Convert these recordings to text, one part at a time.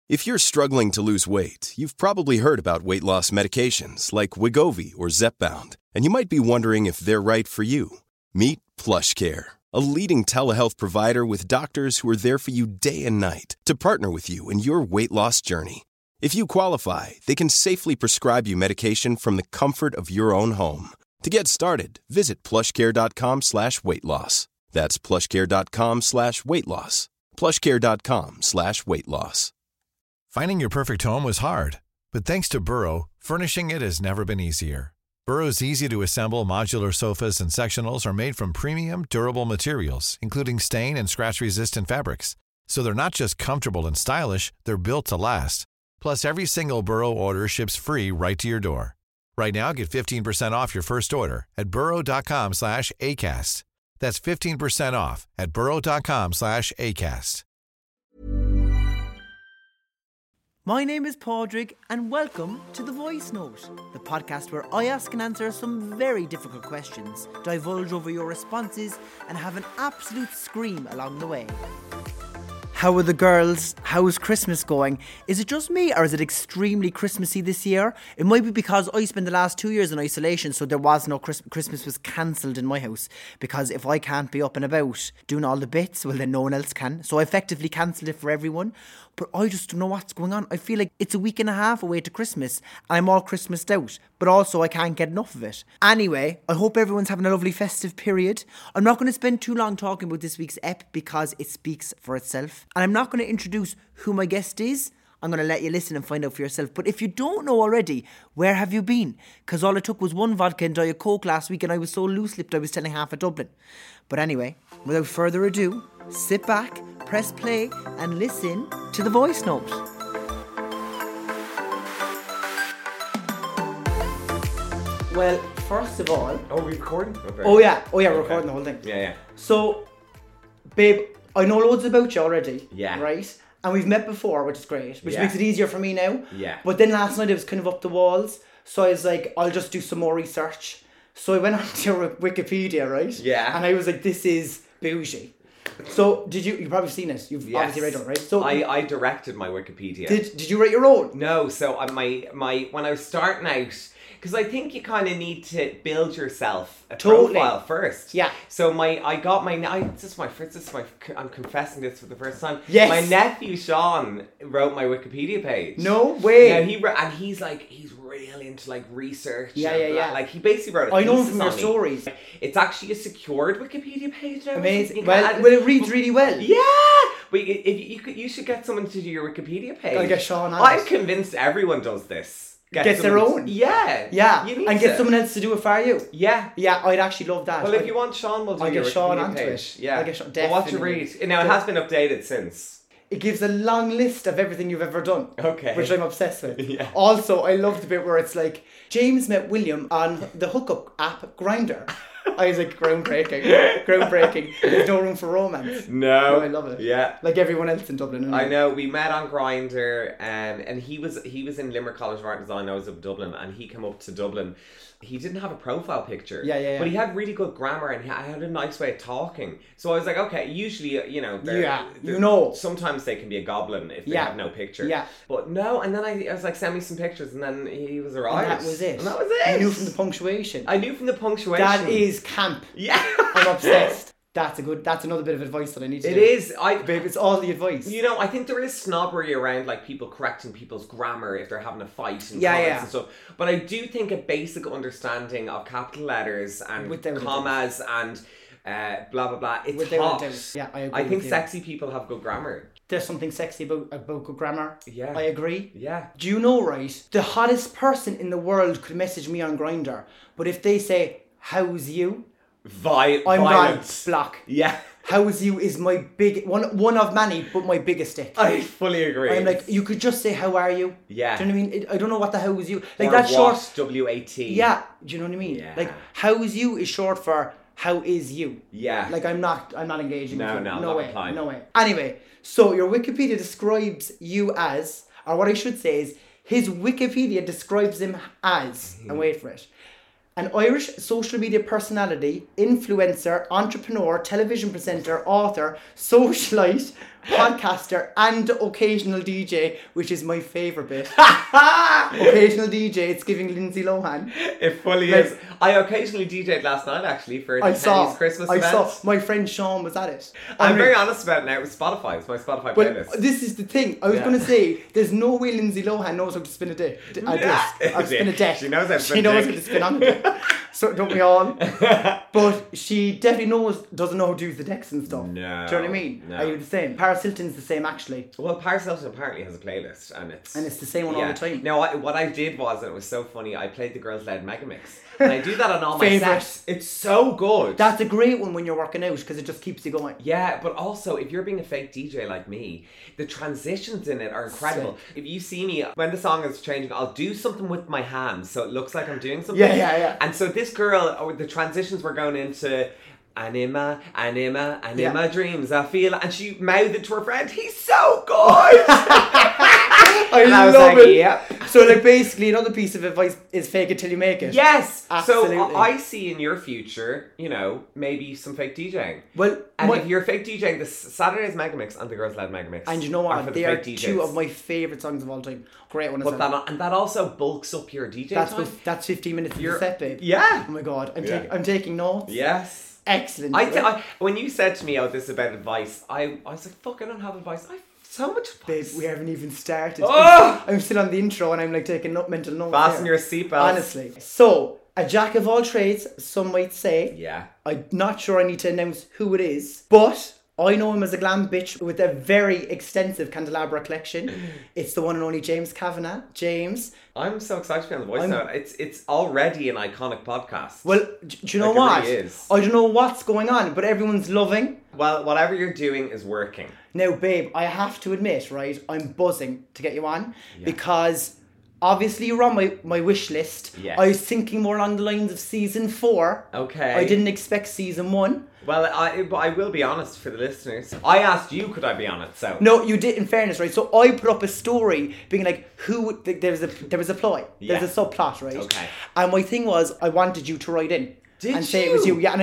If you're struggling to lose weight, you've probably heard about weight loss medications like Wegovy or Zepbound, and you might be wondering if they're right for you. Meet PlushCare, a leading telehealth provider with doctors who are there for you day and night to partner with you in your weight loss journey. If you qualify, they can safely prescribe you medication from the comfort of your own home. To get started, visit plushcare.com/weightloss. That's plushcare.com/weightloss. plushcare.com/weightloss. Finding your perfect home was hard, but thanks to Burrow, furnishing it has never been easier. Burrow's easy-to-assemble modular sofas and sectionals are made from premium, durable materials, including stain and scratch-resistant fabrics. So they're not just comfortable and stylish, they're built to last. Plus, every single Burrow order ships free right to your door. Right now, get 15% off your first order at burrow.com/ACAST. That's 15% off at burrow.com/ACAST. My name is Padraig and welcome to The Voice Note, the podcast where I ask and answer some very difficult questions, divulge over your responses and have an absolute scream along the way. How are the girls? How is Christmas going? Is it just me or is it extremely Christmassy this year? It might be because I spent the last 2 years in isolation, so there was no Christmas was cancelled in my house. Because if I can't be up and about doing all the bits, well then no one else can. So I effectively cancelled it for everyone. But I just don't know what's going on. I feel like it's a week and a half away to Christmas. I'm all Christmased out, but also I can't get enough of it. Anyway, I hope everyone's having a lovely festive period. I'm not going to spend too long talking about this week's ep because it speaks for itself. And I'm not going to introduce who my guest is. I'm going to let you listen and find out for yourself. But if you don't know already, where have you been? Because all it took was one vodka and Diet Coke last week and I was so loose-lipped I was telling half of Dublin. But anyway, without further ado, sit back, press play and listen to The Voice Note. Well, first of all... Oh, are we recording? Okay. Oh yeah, we're recording the whole thing. Yeah. So, babe, I know loads about you already. Yeah. Right? And we've met before, which is great, which makes it easier for me now. Yeah. But then last night it was kind of up the walls, so I was like, I'll just do some more research. So I went onto your Wikipedia, right? Yeah. And I was like, this is bougie. So you've probably seen it. You've obviously read it, right? So I directed my Wikipedia. Did you write your own? No, so my when I was starting out, because I think you kind of need to build yourself a profile first. Yeah. So I'm confessing this for the first time. Yes. My nephew Sean wrote my Wikipedia page. No way. Yeah, he's real into like research. Yeah. Like he basically wrote. I know him from your stories. It's actually a secured Wikipedia page now. Amazing. Well, it reads really well. Yeah. But you should get someone to do your Wikipedia page. I'll get Sean on I'm it. convinced everyone does this. Gets their own. Yeah. Yeah. You need and get someone else to do it for you. Yeah. Yeah, I'd actually love that. Well, if you want Sean, we'll do I'll your get Sean Wikipedia onto page. it. Yeah. I'll get Sean, Well, what you definitely. read? Now, it has been updated since. It gives a long list of everything you've ever done. Okay. Which I'm obsessed with. Yeah. Also, I love the bit where it's like, James met William on the hookup app Grindr. I was like, groundbreaking. There's no room for romance. No. I love it. Yeah. Like everyone else in Dublin. I know. We met on Grindr, and he was in Limerick College of Art and Design. I was up Dublin, and he came up to Dublin. He didn't have a profile picture. Yeah. But he had really good grammar, and he had a nice way of talking. So I was like, okay. Usually, sometimes they can be a goblin if they have no picture. Yeah. But no, and then I was like, send me some pictures, and then he was alright. And that was it. I You knew from the punctuation. That is camp. Yeah. I'm obsessed. That's another bit of advice that I need to do. It is. Babe, it's all the advice. You know, I think there is snobbery around like people correcting people's grammar if they're having a fight and comments and stuff. But I do think a basic understanding of capital letters and commas and blah blah blah. It's hot. Yeah, I agree. I think sexy people have good grammar. There's something sexy about good grammar. Yeah. I agree. Yeah. Do you know, right? The hottest person in the world could message me on Grindr, but if they say, how's you? I'm violence. Gone, block. Yeah. How's you is my big one of many, but my biggest stick. I fully agree. I'm like, you could just say, how are you? Yeah. Do you know what I mean? I don't know what the how's you. Like or that's what, short. W-A-T. Yeah. Do you know what I mean? Yeah. Like, how's you is short for how is you. Yeah. Like I'm not engaging with you. No way. replying. No way. Anyway, so your Wikipedia describes you as, or what I should say is, his Wikipedia describes him as, and wait for it, an Irish social media personality, influencer, entrepreneur, television presenter, author, socialite, podcaster and occasional DJ, which is my favourite bit. Occasional DJ, it's giving Lindsay Lohan. It fully is. I occasionally DJ'd last night actually for Penny's Christmas event. I saw. My friend Sean was at it. I'm very honest about it now. It was Spotify. It's my Spotify playlist. This is the thing. I was going to say, there's no way Lindsay Lohan knows how to spin a disc. Spin a deck. She knows how to spin She knows how to spin on a deck. So don't we all? But she definitely doesn't know how to use the decks and stuff. No. Do you know what I mean? No. Are you the same? Paris Hilton's the same actually. Well, Paris Hilton apparently has a playlist and it's the same one all the time. Now, what I did was, and it was so funny, I played the Girls Loud Megamix. And I do that on all my sets. It's so good. That's a great one when you're working out because it just keeps you going. Yeah, but also if you're being a fake DJ like me, the transitions in it are incredible. Sick. If you see me, when the song is changing, I'll do something with my hands so it looks like I'm doing something. Yeah. And so this girl, the transitions were going into Anima, dreams, I feel, and she mouthed it to her friend, he's so good! I love it. Yep. So like basically another piece of advice is fake it till you make it. Yes. Absolutely. So I see in your future, maybe some fake DJing. Well, if you're fake DJing, the Saturday's Megamix and the Girls Loud Megamix. And you know what? They are two of my favourite songs of all time. Great one. And that also bulks up your DJ time. That's 15 minutes of the set, babe. Yeah. Oh my God. I'm taking notes. Yes. Excellent. When you said to me, this is about advice, I was like, fuck, I don't have advice. I have so much advice. Babe, we haven't even started. Oh! I'm still on the intro and I'm like taking mental notes. Fasten your seatbelt. Honestly. So, a jack of all trades, some might say. Yeah. I'm not sure I need to announce who it is, but I know him as a glam bitch with a very extensive candelabra collection. It's the one and only James Kavanagh. James. I'm so excited to be on The Voice now. It's already an iconic podcast. Well, do you know what? It really is. I don't know what's going on, but everyone's loving. Well, whatever you're doing is working. Now, babe, I have to admit, right, I'm buzzing to get you on because obviously you're on my wish list. Yes. I was thinking more along the lines of season 4. Okay. I didn't expect season 1. Well, I will be honest for the listeners. I asked you, could I be on it? So no, you did. In fairness, right? So I put up a story being like, there was a ploy, there's a subplot, right? Okay. And my thing was, I wanted you to write in. Say it was you, yeah. And I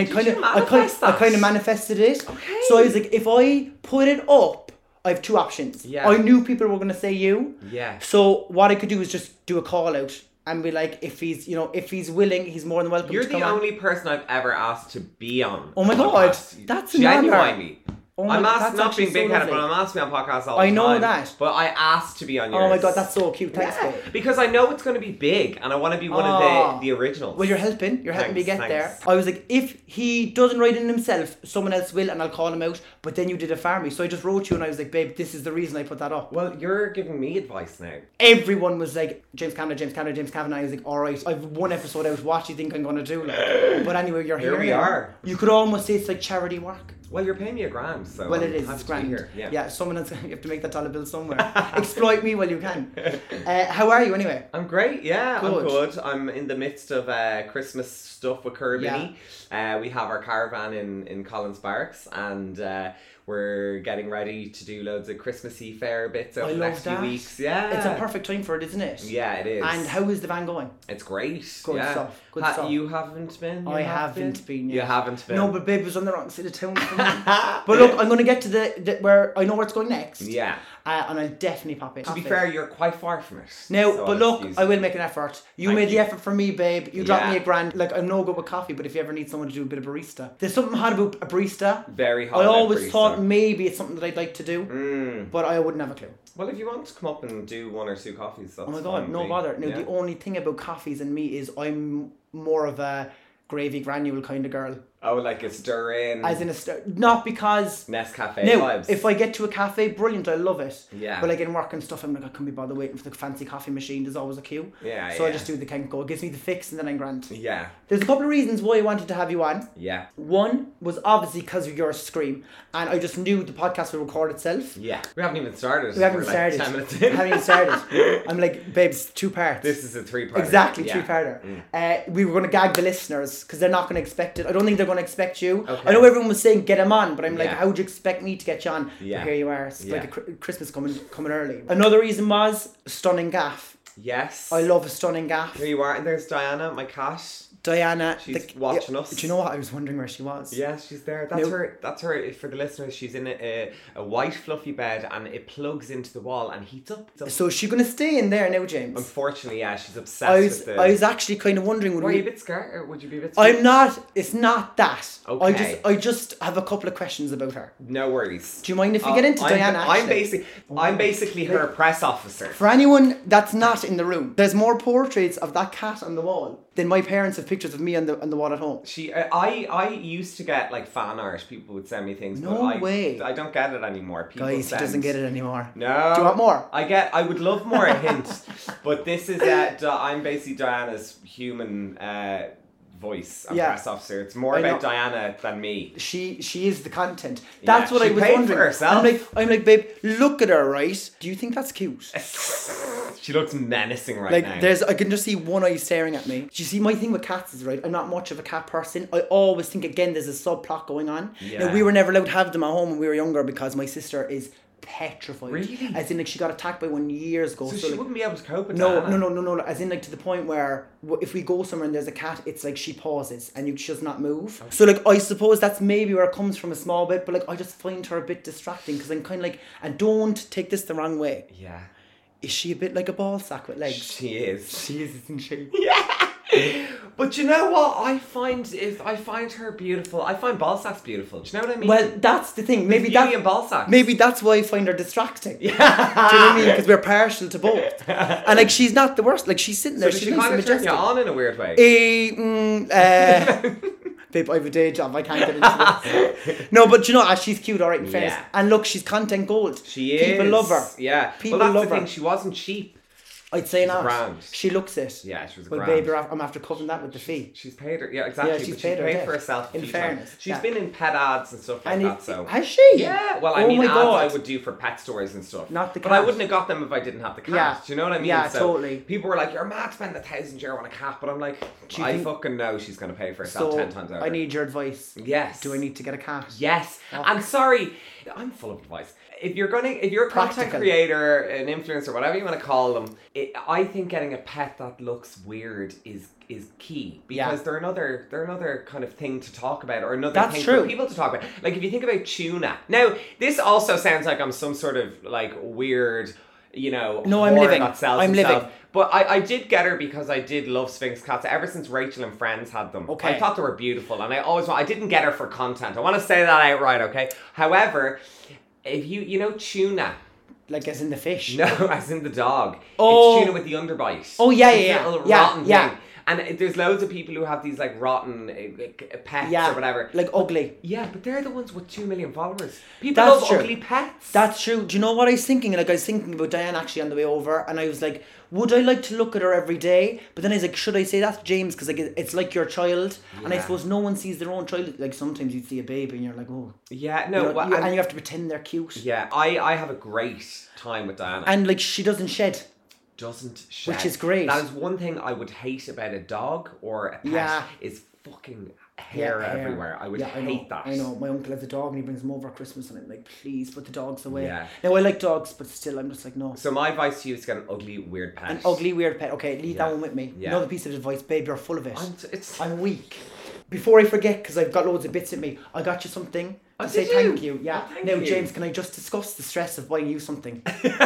kind of manifested it. Okay. So I was like, if I put it up, I have 2 options. Yeah. I knew people were going to say you. Yeah. So what I could do is just do a call out. And be like, if he's willing, he's more than welcome. You're to come the only on. person I've ever asked to be on. Oh my God, that's genuinely. I'm asked, not being big headed, but I'm asked to be on podcasts all the time. I know that. But I asked to be on yours. Oh my God, that's so cute. Thanks, babe. Because I know it's going to be big and I want to be one of the originals. Well, you're helping me get there. I was like, if he doesn't write in himself, someone else will and I'll call him out. But then you did it for me. So I just wrote you and I was like, babe, this is the reason I put that up. Well, you're giving me advice now. Everyone was like, James Kavanagh. I was like, alright, I've 1 episode out. What do you think I'm going to do? But anyway, you're here. Here we are. You could almost say it's like charity work. Well, you're paying me $1,000, so well, it is. It's grand. Here. Yeah, someone else. You have to make that dollar bill somewhere. Exploit me while you can. How are you anyway? I'm great. Yeah, good. I'm good. I'm in the midst of Christmas stuff with Kirby. Yeah. We have our caravan in Collins Barracks, and we're getting ready to do loads of Christmassy fair bits over the next few weeks. Yeah, it's a perfect time for it, isn't it? Yeah, it is. And how is the van going? It's great. Good stuff. Good stuff. You haven't been? I haven't been. You haven't been. No, but babe was on the wrong side of town for me. But look, I'm going to get to the where I know where it's going next. Yeah. And I'll definitely pop in. To be fair, you're quite far from it. Now, so but look, I will make an effort. You made the effort for me, babe. You dropped me $1,000. Like, I'm no good with coffee, but if you ever need someone to do a bit of barista. There's something hot about a barista. Very hot. I always thought maybe it's something that I'd like to do, but I wouldn't have a clue. Well, if you want to come up and do 1 or 2 coffees, that's oh my God, no bother. Now, the only thing about coffees and me is I'm more of a gravy granule kind of girl. Oh, like a stir in. As in a stir, not because Nescafe vibes. If I get to a cafe, brilliant, I love it. Yeah. But like in work and stuff, I'm like, I can't be bothered waiting for the fancy coffee machine. There's always a queue. Yeah. So I just do the Kenko. It gives me the fix, and then I'm grand. Yeah. There's a couple of reasons why I wanted to have you on. Yeah. One was obviously because of your scream, and I just knew the podcast would record itself. Yeah. We haven't even started. We haven't started. 10 minutes in. We haven't even started. I'm like, babes, 2 parts. This is a 3-parter. Exactly, 3-parter. We were going to gag the listeners because they're not going to expect it. I don't think they're going to expect you. Okay. I know everyone was saying get him on, but I'm like, how would you expect me to get you on? Yeah. But here you are. It's like a Christmas coming early. Another reason was stunning gaff. Yes. I love a stunning gaff. Here you are, and there's Diana, my cat. Diana. She's watching us. Do you know what? I was wondering where she was. Yeah, she's there. That's her. That's her. For the listeners, she's in a white fluffy bed, and it plugs into the wall and heats up. So is she going to stay in there now, James? Unfortunately, yeah, she's obsessed with I was actually kind of wondering. Were you a bit scared? Or would you be a bit scared? I'm not. It's not that. Okay. I just have a couple of questions about her. No worries. Do you mind if we get into Diana? I'm basically her press officer. For anyone that's not in the room, there's more portraits of that cat on the wall than my parents have pictures of me on the wall at home. I used to get like fan art. People would send me things. No way. I don't get it anymore. People Guys, he doesn't get it anymore. No. Do you want more? I would love more hints, but this is I'm basically Diana's human voice and press officer. It's more about Diana than me. She is the content. That's what I was wondering. For herself. I'm like, babe, look at her, right? Do you think that's cute? She looks menacing now. I can just see one eye staring at me. Do you see, my thing with cats is, right, I'm not much of a cat person. I always think, again, there's a subplot going on. Yeah. Now, we were never allowed to have them at home when we were younger because my sister is petrified. Really? As in, like, she got attacked by one years ago. So she wouldn't be able to cope with that? No. As in, like, to the point where if we go somewhere and there's a cat, it's like she pauses and she does not move. Okay. So, like, I suppose that's maybe where it comes from a small bit, but, like, I just find her a bit distracting because I'm kind of like, and don't take this the wrong way. Yeah. Is she a bit like a ball sack with legs? She is. She is, isn't she? Yeah. But you know what? I find her beautiful. I find ball sacks beautiful. Do you know what I mean? Well, that's the thing. Maybe ball sacks. Maybe that's why I find her distracting. Yeah. Do you know what I mean? Because we're partial to both. And like, she's not the worst. Like, she's sitting there. So she kind of turn you on in a weird way. Babe, I have a day job. I can't get into this. No, but you know, she's cute, all right, in fairness. And look, she's content gold. She is. People love her. Yeah. People love her. That's the thing. She wasn't cheap. I'd say not. Grand. She looks it. Yeah, she was grand. But babe, I'm after covering that with the fee. She's paid her. Yeah, exactly. Yeah, she's paid for herself. In fairness. She's been in pet ads and stuff like that. So has she? Yeah. Well, I mean, ads I would do for pet stores and stuff. Not the cat. But I wouldn't have got them if I didn't have the cat. Yeah. Do you know what I mean? Yeah, so totally. People were like, "You're mad spending €1,000 on a cat," but I'm like, I fucking know she's going to pay for herself 10 times over. I need your advice. Yes. Do I need to get a cat? Yes. Oh. I'm sorry. I'm full of advice. If you're a content creator, an influencer, whatever you want to call them, I think getting a pet that looks weird is key because they're another kind of thing to talk about or another thing for people to talk about. Like if you think about tuna. Now, this also sounds like I'm some sort of like weird, no, I'm living. I'm living. But I did get her because I did love Sphynx cats ever since Rachel and Friends had them. Okay. I thought they were beautiful and I didn't get her for content. I want to say that outright, okay? However, if you know tuna. Like as in the fish? No, as in the dog. Oh. It's tuna with the underbite. Oh, yeah. Little rotten thing. And there's loads of people who have these like rotten pets or whatever. Like ugly. Yeah, but they're the ones with 2 million followers. People love ugly pets. That's true. Do you know what I was thinking? Like I was thinking about Diane actually on the way over and I was like, would I like to look at her every day? But then I was like, should I say that to James? Because like it's like your child. Yeah. And I suppose no one sees their own child. Like sometimes you see a baby and you're like, oh. Yeah, no. And you have to pretend they're cute. Yeah, I have a great time with Diana. And like she doesn't shed. Which is great. That is one thing I would hate about a dog or a pet is fucking hair everywhere. I would hate that. I know. My uncle has a dog and he brings them over at Christmas and I'm like, please put the dogs away. Yeah. Now I like dogs, but still I'm just like, no. So my advice to you is to get an ugly, weird pet. An ugly, weird pet. Okay, leave that one with me. Yeah. Another piece of advice, babe, you're full of it. I'm weak. Before I forget, because I've got loads of bits in me, I got you something to say thank you. Yeah. Thank now, you. James, can I just discuss the stress of buying you something?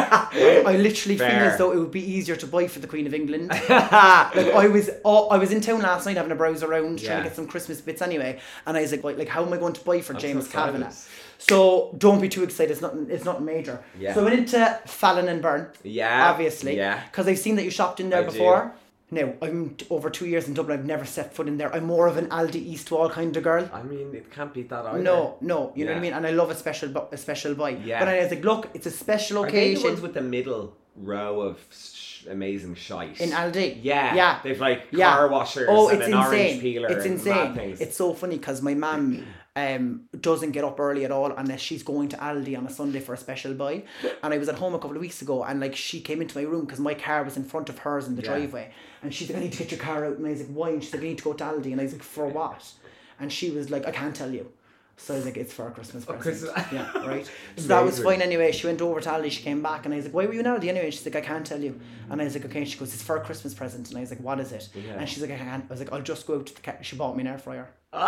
I literally feel as though it would be easier to buy for the Queen of England. Like I was in town last night having a browse around trying to get some Christmas bits anyway, and I was like how am I going to buy for James Kavanagh? So don't be too excited. It's not major. Yeah. So I went into Fallon and Byrne. Yeah. Obviously. Yeah. Because I've seen that you shopped in there before. Now, I'm over 2 years in Dublin, I've never set foot in there. I'm more of an Aldi East Wall kind of girl. I mean, it can't beat that either. No, you know what I mean? And I love a special buy. Yeah. But I was like, look, it's a special occasion. Are they the ones with the middle row of amazing shite? In Aldi? Yeah. They've like car washers and an orange peeler. It's insane. Mad things. It's so funny because my mum doesn't get up early at all unless she's going to Aldi on a Sunday for a special buy. And I was at home a couple of weeks ago and like she came into my room because my car was in front of hers in the driveway. And she's like, I need to get your car out. And I was like, why? And she's like, I need to go to Aldi. And I was like, for what? And she was like, I can't tell you. So I was like, it's for a Christmas present. Yeah, right. So that was fine anyway. She went over to Aldi, she came back, and I was like, why were you in Aldi anyway? And she's like, I can't tell you. And I was like, okay. And she goes, it's for a Christmas present. And I was like, what is it? Yeah. And she's like, I can't. I was like, I'll just go out to the she bought me an air fryer.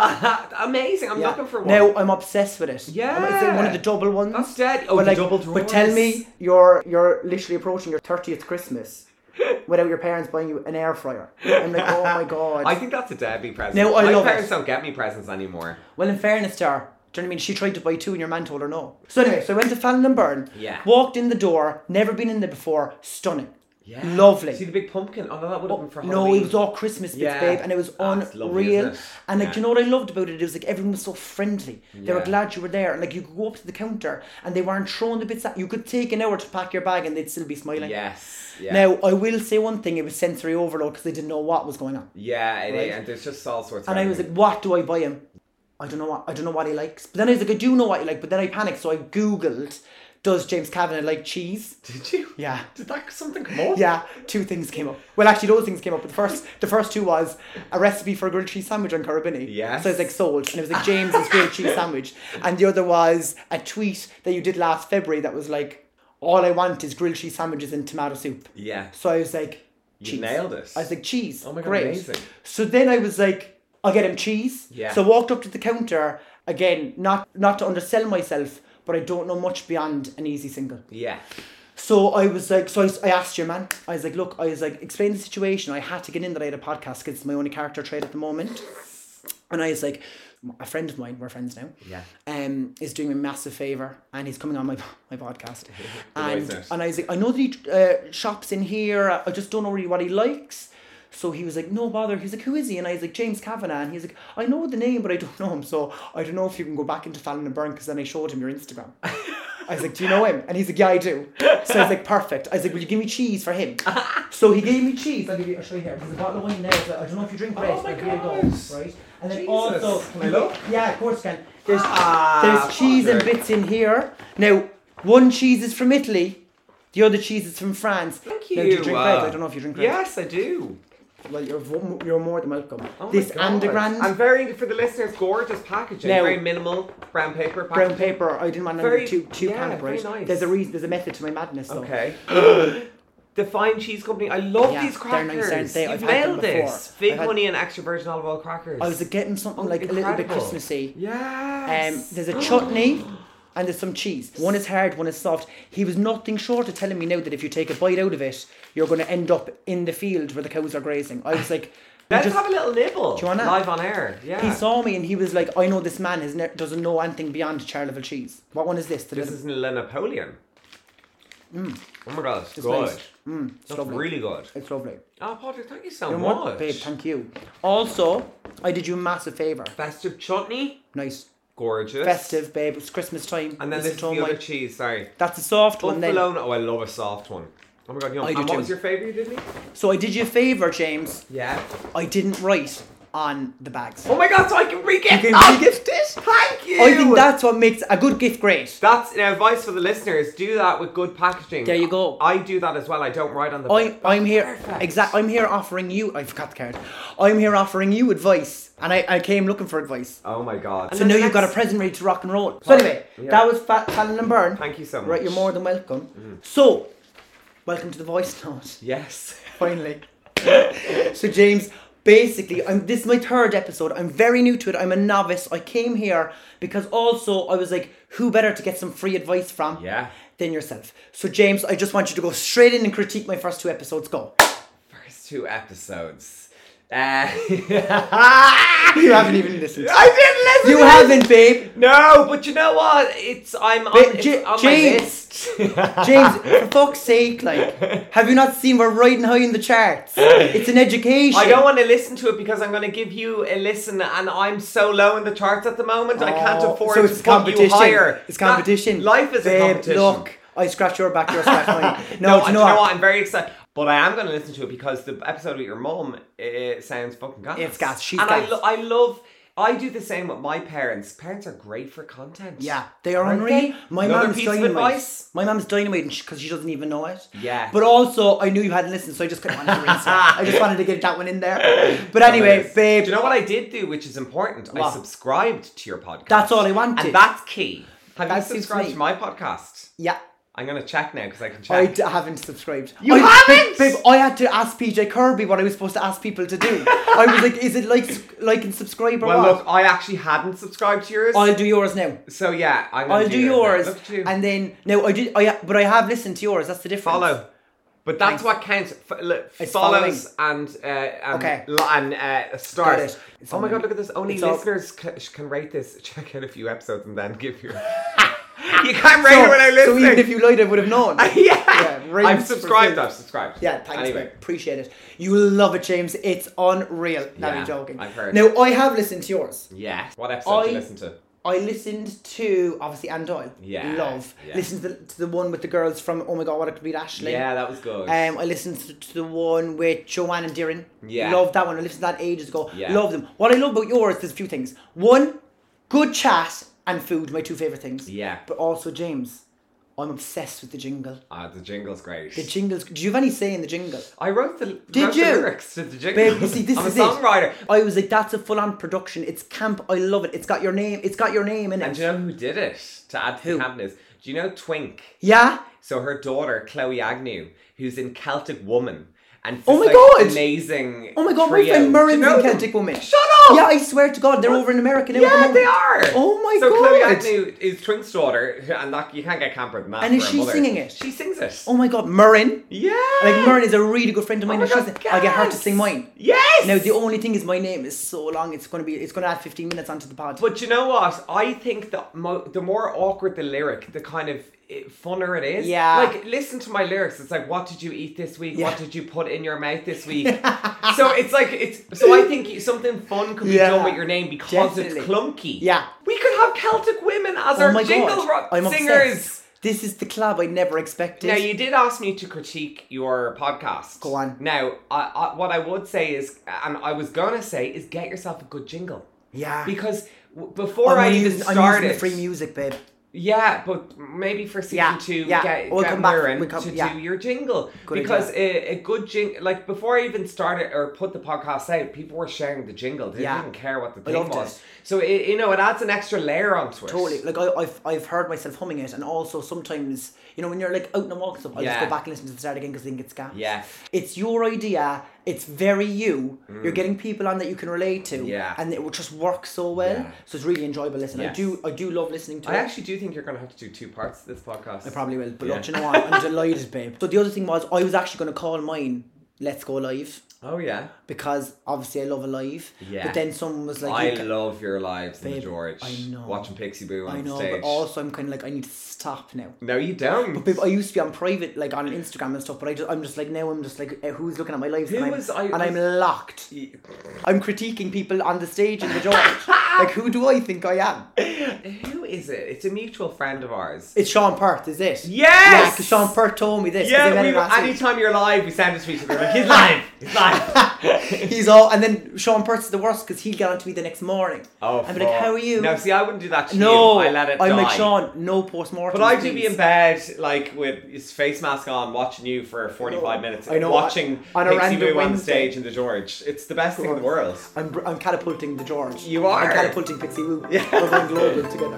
Amazing. I'm looking for one. Now I'm obsessed with it. Yeah. It's like one of the double ones. That's dead. Oh, the double drawers. But tell me, you're literally approaching your 30th Christmas without your parents buying you an air fryer. I'm like, oh my God. I think that's a deadly present. Now, my parents don't get me presents anymore. Well, in fairness to her, do you know what I mean? She tried to buy 2 and your man told her no. So anyway, so I went to Fallon and Byrne. Yeah. Walked in the door, never been in there before, stunning. Yeah. Lovely. See the big pumpkin? Oh, no, that would have been for Halloween. No, it was all Christmas bits, babe, and it was unreal. Lovely, and like, do you know what I loved about it? It was like everyone was so friendly. They were glad you were there. And like you could go up to the counter and they weren't throwing the bits at you. Could take an hour to pack your bag and they'd still be smiling. Yes. Yeah. Now, I will say one thing, it was sensory overload because they didn't know what was going on. Yeah, and there's just all sorts of And I was like, what do I buy him? I don't know what he likes. But then I was like, I do know what he likes, but then I panicked, so I Googled, does James Kavanagh like cheese? Did you? Yeah. Did that something come up? Yeah, 2 things came up. Well, actually, those things came up. But the first 2 was a recipe for a grilled cheese sandwich on Carabini. Yes. So I was like, sold. And it was like James's grilled cheese sandwich. And the other was a tweet that you did last February that was like, all I want is grilled cheese sandwiches and tomato soup. Yeah. So I was like, cheese. You nailed it. I was like, cheese. Oh my God, great. amazing. So then I was like, I'll get him cheese. Yeah. So I walked up to the counter, again, not to undersell myself, but I don't know much beyond an easy single. Yeah. So I was like, I asked your man, I was like, explain the situation. I had to get in that I had a podcast because it's my only character trait at the moment. And I was like, a friend of mine, we're friends now, is doing me a massive favour and he's coming on my podcast. and I was like, I know that he shops in here, I just don't know really what he likes. So he was like, no bother. He's like, who is he? And I was like, James Kavanagh. And he's like, I know the name, but I don't know him. So I don't know if you can go back into Fallon and Byrne because then I showed him your Instagram. I was like, do you know him? And he's like, yeah, I do. So I was like, perfect. I was like, will you give me cheese for him? So he gave me cheese. I'll show you here. There's a bottle of wine there. So I don't know if you drink red. Oh my God. Right? And then Jesus. also, can I look? Yeah, of course you can. There's cheese and bits in here. Now, one cheese is from Italy. The other cheese is from France. Thank you. Now, do you drink red? I don't know if you drink red. Yes, I do. Well, you're more than welcome. Oh this Underground. I'm very, for the listeners, gorgeous packaging. Now, very minimal brown paper packaging. Brown paper. I didn't want to too panic, right? Very nice. There's a reason. There's a method to my madness, though. Okay. The Fine Cheese Company. I love these crackers. They're nice, aren't they? You've nailed this. Fig honey and extra virgin olive oil crackers. I was getting something like incredible. A little bit Christmassy. Yes. There's a chutney. And there's some cheese. One is hard, one is soft. He was nothing short of telling me now that if you take a bite out of it, you're going to end up in the field where the cows are grazing. I was like, let's have a little nibble. Do you want that? Live on air. Yeah. He saw me and he was like, I know this man doesn't know anything beyond Charleville cheese. What one is this? This is Le Napoleon. Oh my God, it's good. Nice. It's really good. It's lovely. Oh, Patrick, thank you so much. Babe, thank you. Also, I did you a massive favour. Festive chutney. Nice. Gorgeous. Festive, babe. It's Christmas time. And then this is the other cheese, sorry. That's a soft one then. Oh, I love a soft one. Oh my God, you know, and what was your favourite you did me? So I did you a favour, James. Yeah. I didn't write on the bags. Oh my God, so I can re-gift. You can re-gift it? Thank you. I think that's what makes a good gift great. That's advice for the listeners. Do that with good packaging. There you go. I do that as well. I don't write on the bag. I'm here. Exactly. I'm here offering you. I forgot the card. I'm here offering you advice, and I came looking for advice. Oh my God. So now you've got a present ready to rock and roll. So anyway, that was Fallon and Byrne. Thank you so much. Right, you're more than welcome. So, welcome to the voice note. Yes. Finally. So James, basically, this is my 3rd episode. I'm very new to it. I'm a novice. I came here because also I was like, who better to get some free advice from than yourself? So James, I just want you to go straight in and critique my first 2 episodes. Go. First 2 episodes. You haven't even listened. I didn't listen. You haven't, babe. No, but you know what? I'm on my list. James, for fuck's sake, like, have you not seen we're riding high in the charts? It's an education. I don't want to listen to it because I'm going to give you a listen, and I'm so low in the charts at the moment. I can't afford to put you higher. It's competition. Life is a competition. Look, I scratch your back, you're scratch mine. No, do you know what? I'm very excited. But I am going to listen to it because the episode with your mum sounds fucking gas. It's gas. She's and gas. I love I do the same with my parents. Parents are great for content. Yeah, they are unreal. My mum's dynamite. My mum's dynamite because she doesn't even know it. Yeah. But also, I knew you hadn't listened, so I just couldn't want to rinse it. I just wanted to get that one in there. But anyway, babe. Do you know what I did do, which is important? What? I subscribed to your podcast. That's all I wanted. And that's key. Have you subscribed to my podcast? Yeah. I'm going to check now because I can check. I haven't subscribed. You haven't? Babe, I had to ask PJ Kirby what I was supposed to ask people to do. I was like, is it like and subscribe or what? Well, look, I actually hadn't subscribed to yours. I'll do yours now. So yeah, I'll do yours. And then, no, but I have listened to yours. That's the difference. Follow. But that's what counts. Follows and stars. Oh my God, look at this. Only listeners can rate this. Check out a few episodes and then give your... You can't rate it when I listen. So even if you lied, I would have known. Yeah. I've subscribed. Yeah, thanks. Anyway. Man. Appreciate it. You will love it, James. It's unreal. Not me joking. I've heard. Now, I have listened to yours. Yeah. What episode did you listen to? I listened to, obviously, Anne Doyle. Yeah. Love. Yeah. Listened to the one with the girls from Oh My God, What It Could Be, Ashley. Yeah, that was good. I listened to the one with Joanne and Darren. Yeah. Loved that one. I listened to that ages ago. Yeah. Love them. What I love about yours, there's a few things. One, good chat and food, my two favourite things. Yeah. But also, James, I'm obsessed with the jingle. The jingle's great. The jingles. Do you have any say in the jingle? I wrote the Did you? lyrics to the jingle. Babe, you see, this I'm is a songwriter. I was like, that's a full-on production. It's camp. I love it. It's got your name. It's got your name in it. And do you know who did it? To add to the campness. Do you know Twink? Yeah. So her daughter, Chloe Agnew, who's in Celtic Woman. And oh my God! Amazing. Oh my God, trio. my friend Murren's in Celtic Woman. Shut up! Yeah, I swear to God, they're over in America now. Yeah, they are. Oh my God. So God. Chloe Agnew is Twink's daughter, and you can't get camper than that. And is she singing it? She sings it. Oh my God, Murren. Yeah. Like Murren is a really good friend of mine. Oh my God, I'll get her to sing mine. Yes. Now the only thing is my name is so long. It's going to add 15 minutes onto the pod. But you know what? I think that the more awkward the lyric, the kind of funner it is. Yeah. Like, listen to my lyrics. It's like, what did you eat this week? Yeah. What did you put in your mouth this week? So it's like, so I think something fun could be done with your name because it's clunky. Yeah. We could have Celtic Women as our jingle singers. Obsessed. This is the collab I never expected. Now, you did ask me to critique your podcast. Go on. Now, what I would say is, and I was going to say, is get yourself a good jingle. Yeah. Because before I even started... I'm using the free music, babe. Yeah, but maybe for season 2, get Murren to do your jingle. Good because a good jingle, like before I even started or put the podcast out, people were sharing the jingle. They didn't care what the thing was. So it adds an extra layer onto it. Totally. Like I've heard myself humming it, and also sometimes, when you're like out on a walk and stuff, I just go back and listen to the start again because I think it's gaps. Yeah. It's your idea. It's very you. You're getting people on that you can relate to. Yeah. And it will just work so well. Yeah. So it's really enjoyable listening. Yes. I do love listening to it. I actually do think you're going to have to do 2 parts to this podcast. I probably will. But look, you know what? I'm delighted, babe. So the other thing was, I was actually going to call mine Let's Go Live. Oh, yeah. Because obviously I love a live. Yeah. But then someone was like... I love your lives, babe, in the George. I know. Watching Pixie Boo on stage. I know, but also I'm kind of like, I need to stop now. No, you don't. But babe, I used to be on private, like on Instagram and stuff, but I'm just like, who's looking at my lives? I'm locked. I'm critiquing people on the stage in the George. Like, who do I think I am? Who is it? It's a mutual friend of ours. It's Sean Perth, is it? Yes! Yeah, because Sean Perth told me this. Yeah, anytime you're live, we send it to each other. Like, he's live! He's live! And then Sean Perth's the worst because he'll get on to me the next morning. Oh, I'm like, how are you? No, see, I wouldn't do that to you. I let it die. I'm like, Sean, no post-mortem. But I do be in bed, like, with his face mask on, watching you for 45 minutes. I know. Watching on Pixie Boo on stage in the George. It's the best thing in the world. I'm catapulting the George. You are. I'm catapulting Pixie Boo. Yeah. We're going global together.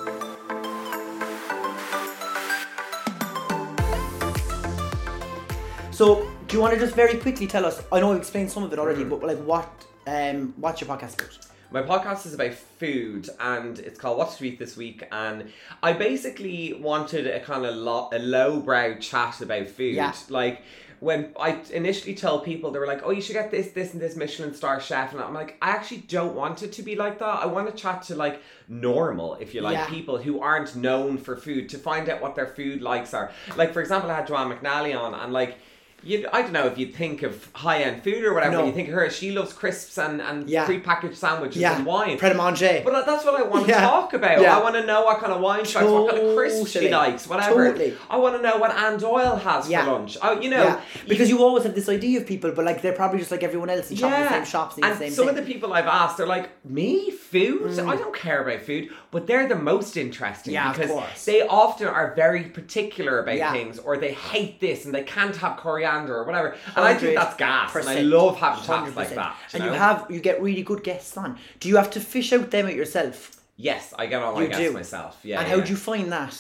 So, do you want to just very quickly tell us, I know you explained some of it already, but like what's your podcast about? My podcast is about food, and it's called What to Eat This Week, and I basically wanted a kind of a lowbrow chat about food. Yeah. Like, when I initially told people, they were like, oh, you should get this and this Michelin star chef, and I'm like, I actually don't want it to be like that. I want to chat to like normal, if you like, people who aren't known for food, to find out what their food likes are. Like, for example, I had Joanne McNally on, and like, I don't know if you think of high-end food or whatever, you think of her, she loves crisps and pre-packaged sandwiches and wine. Pret a manger. But that's what I want to talk about. I want to know what kind of wine she likes, what kind of crisps she likes, whatever. Totally. I want to know what Anne Doyle has for lunch. Because you always have this idea of people, but like they're probably just like everyone else and shop in the same shops and the same some of the people I've asked, they're like, me? Food? I don't care about food. But they're the most interesting because they often are very particular about things, or they hate this and they can't have coriander or whatever. And I think that's gas. And I love having chats like that. And you get really good guests on. Do you have to fish out them at yourself? Yes, I get all my guests myself. Yeah. And how do you find that?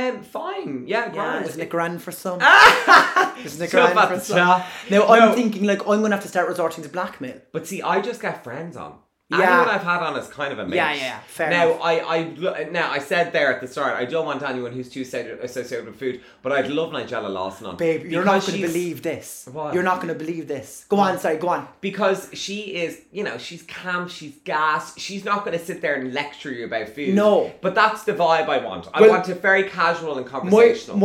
Fine. Yeah, grand. Isn't it grand for some? Isn't it grand for some? Now, I'm thinking, like, I'm going to have to start resorting to blackmail. But see, I just get friends on. Anyone I've had on is kind of a mate. Yeah, fair enough. Now, I said there at the start, I don't want anyone who's too associated with food, but I'd love Nigella Lawson on. Babe, you're not going to believe this. What? You're not going to believe this. Go on. Because she is, she's camp, she's gas, she's not going to sit there and lecture you about food. No. But that's the vibe I want. I want it very casual and conversational.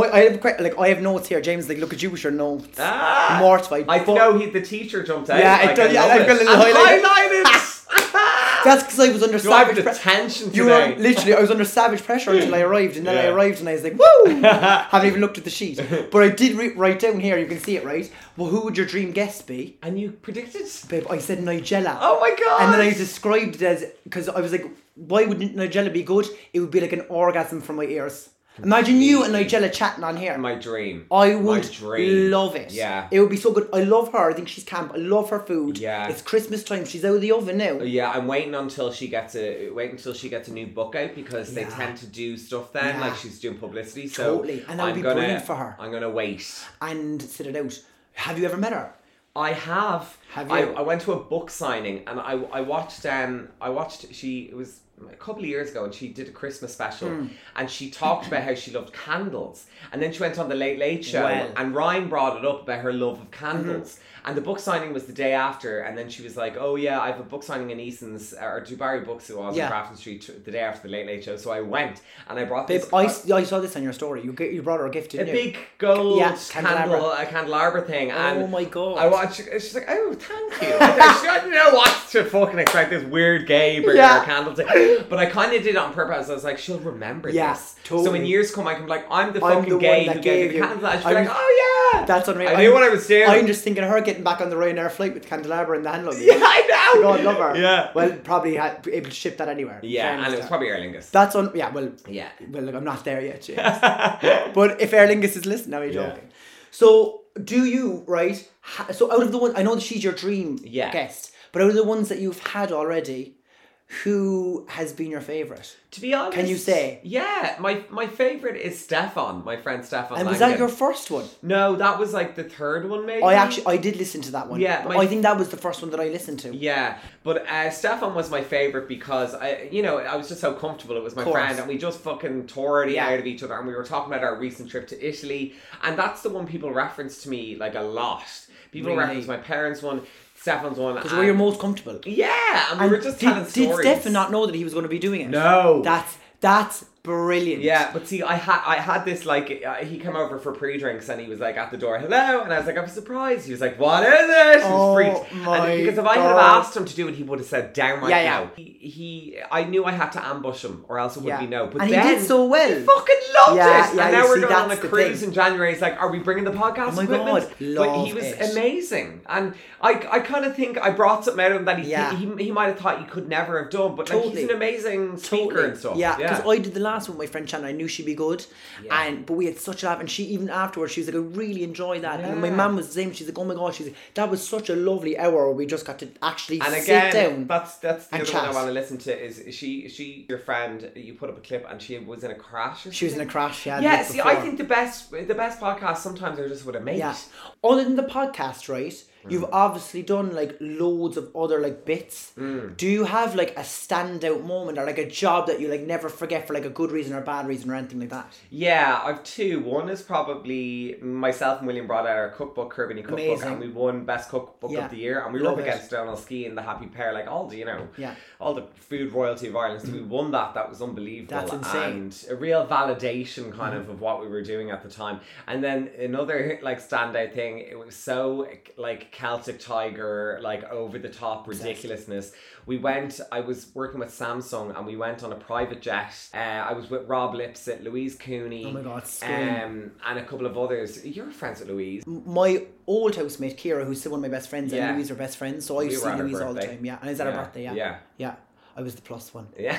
I have notes here. James, like, look at you with your notes. Mortified. I know the teacher jumped out. Yeah, I've got a little highlighted. That's because I was under savage pressure. I was under savage pressure until I arrived, and then I arrived and I was like, woo! Haven't even looked at the sheet. But I did write down here, you can see it, right? Well, who would your dream guest be? And you predicted? Babe, I said Nigella. Oh my god! And then I described it as, because I was like, why would Nigella be good? It would be like an orgasm from my ears. Imagine you and Nigella chatting on here. My dream. I would love it. Yeah. It would be so good. I love her. I think she's camp. I love her food. Yeah. It's Christmas time. She's out of the oven now. Yeah, I'm waiting until she gets a new book out, because they tend to do stuff then, like she's doing publicity. So totally. And that would be brilliant for her. I'm gonna wait and sit it out. Have you ever met her? I have. Have you? I went to a book signing and I watched it was a couple of years ago, and she did a Christmas special and she talked about how she loved candles, and then she went on the Late Late Show and Ryan brought it up about her love of candles. And the book signing was the day after, and then she was like, oh yeah, I have a book signing in Eason's, or Dubarry Books it was, in Grafton Street, the day after the Late Late Show. So I went, and I brought this... I saw this on your story. You brought her a gift, didn't you? A big gold candelabra thing. Oh my god. I watched, she's like, oh, thank you. I didn't know what to fucking expect, this weird gay burger candle thing. But I kind of did it on purpose. I was like, she'll remember this. Totally. So when years come, I can be like, I'm the fucking gay who gave the candle. And she'll be like, oh yeah. That's unreal. I knew what I was doing. I'm just thinking of her getting back on the Ryanair flight with candelabra in the hand luggage. Yeah, I know. God, love her. Yeah. Well, probably able to ship that anywhere. Yeah, and it was probably Aer Lingus. That's Well, look, I'm not there yet, James. But if Aer Lingus is listening, I'm joking. So, do you, right? So, out of the one, I know that she's your dream guest, but out of the ones that you've had already, who has been your favourite? To be honest, can you say? Yeah, my favourite is Stefan, my friend Stefan. And was that your first one? No, that was like the third one, maybe. I did listen to that one. Yeah, I think that was the first one that I listened to. Yeah, but Stefan was my favourite because I was just so comfortable. It was my friend, and we just fucking tore it out of each other, and we were talking about our recent trip to Italy, and that's the one people reference to me like a lot. People reference my parents' one. Stefan's one. Because where you're most comfortable. Yeah, and we were just telling stories. Did Stefan not know that he was going to be doing it? No. That's brilliant. Yeah, but see, I had this, like, he came over for pre-drinks and he was like at the door, hello, and I was like, I'm surprised. He was like, what is it? He was freaked. Because if I had asked him to do it, he would have said downright no. I knew I had to ambush him or else it would be no. But and then he did so well. He fucking loved it. Yeah, and now we're going on a cruise in January. He's like, are we bringing the podcast equipment? God, but he was amazing. And I kind of think I brought something out of him that he might have thought he could never have done, but like, he's an amazing speaker and stuff. Yeah, because I did the last one with my friend Shannon. I knew she'd be good, but we had such a laugh, and she, even afterwards, she was like, I really enjoyed that. And my mum was the same. She's like, oh my gosh, she's like, that was such a lovely hour where we just got to actually sit down. That's the other one I want to listen to. Is she your friend? You put up a clip and she was in a crash. She was in a crash. Yeah. See, I think the best podcasts sometimes are just with a mate. Yeah. Other than the podcast, right? You've obviously done like loads of other like bits. Do you have like a standout moment or like a job that you like never forget for like a good reason or a bad reason or anything like that? Yeah, I've two. One is probably myself and William brought out our cookbook, Kirbany Cookbook, Amazing. and we won Best Cookbook of the Year, and we were up against Donald Ski and the Happy Pair, like all the all the food royalty of Ireland. So we won that. That was unbelievable. That's insane. And a real validation kind of what we were doing at the time. And then another like standout thing, it was so like Celtic Tiger, like over the top ridiculousness. I was working with Samsung and we went on a private jet. I was with Rob Lipsett, Louise Cooney. Oh my God, and a couple of others. You're friends with Louise. My old housemate Kira, who's still one of my best friends, and Louise are best friends, so I used to see Louise all the time. Yeah, and it's at her birthday. Yeah. I was the plus one. Yeah.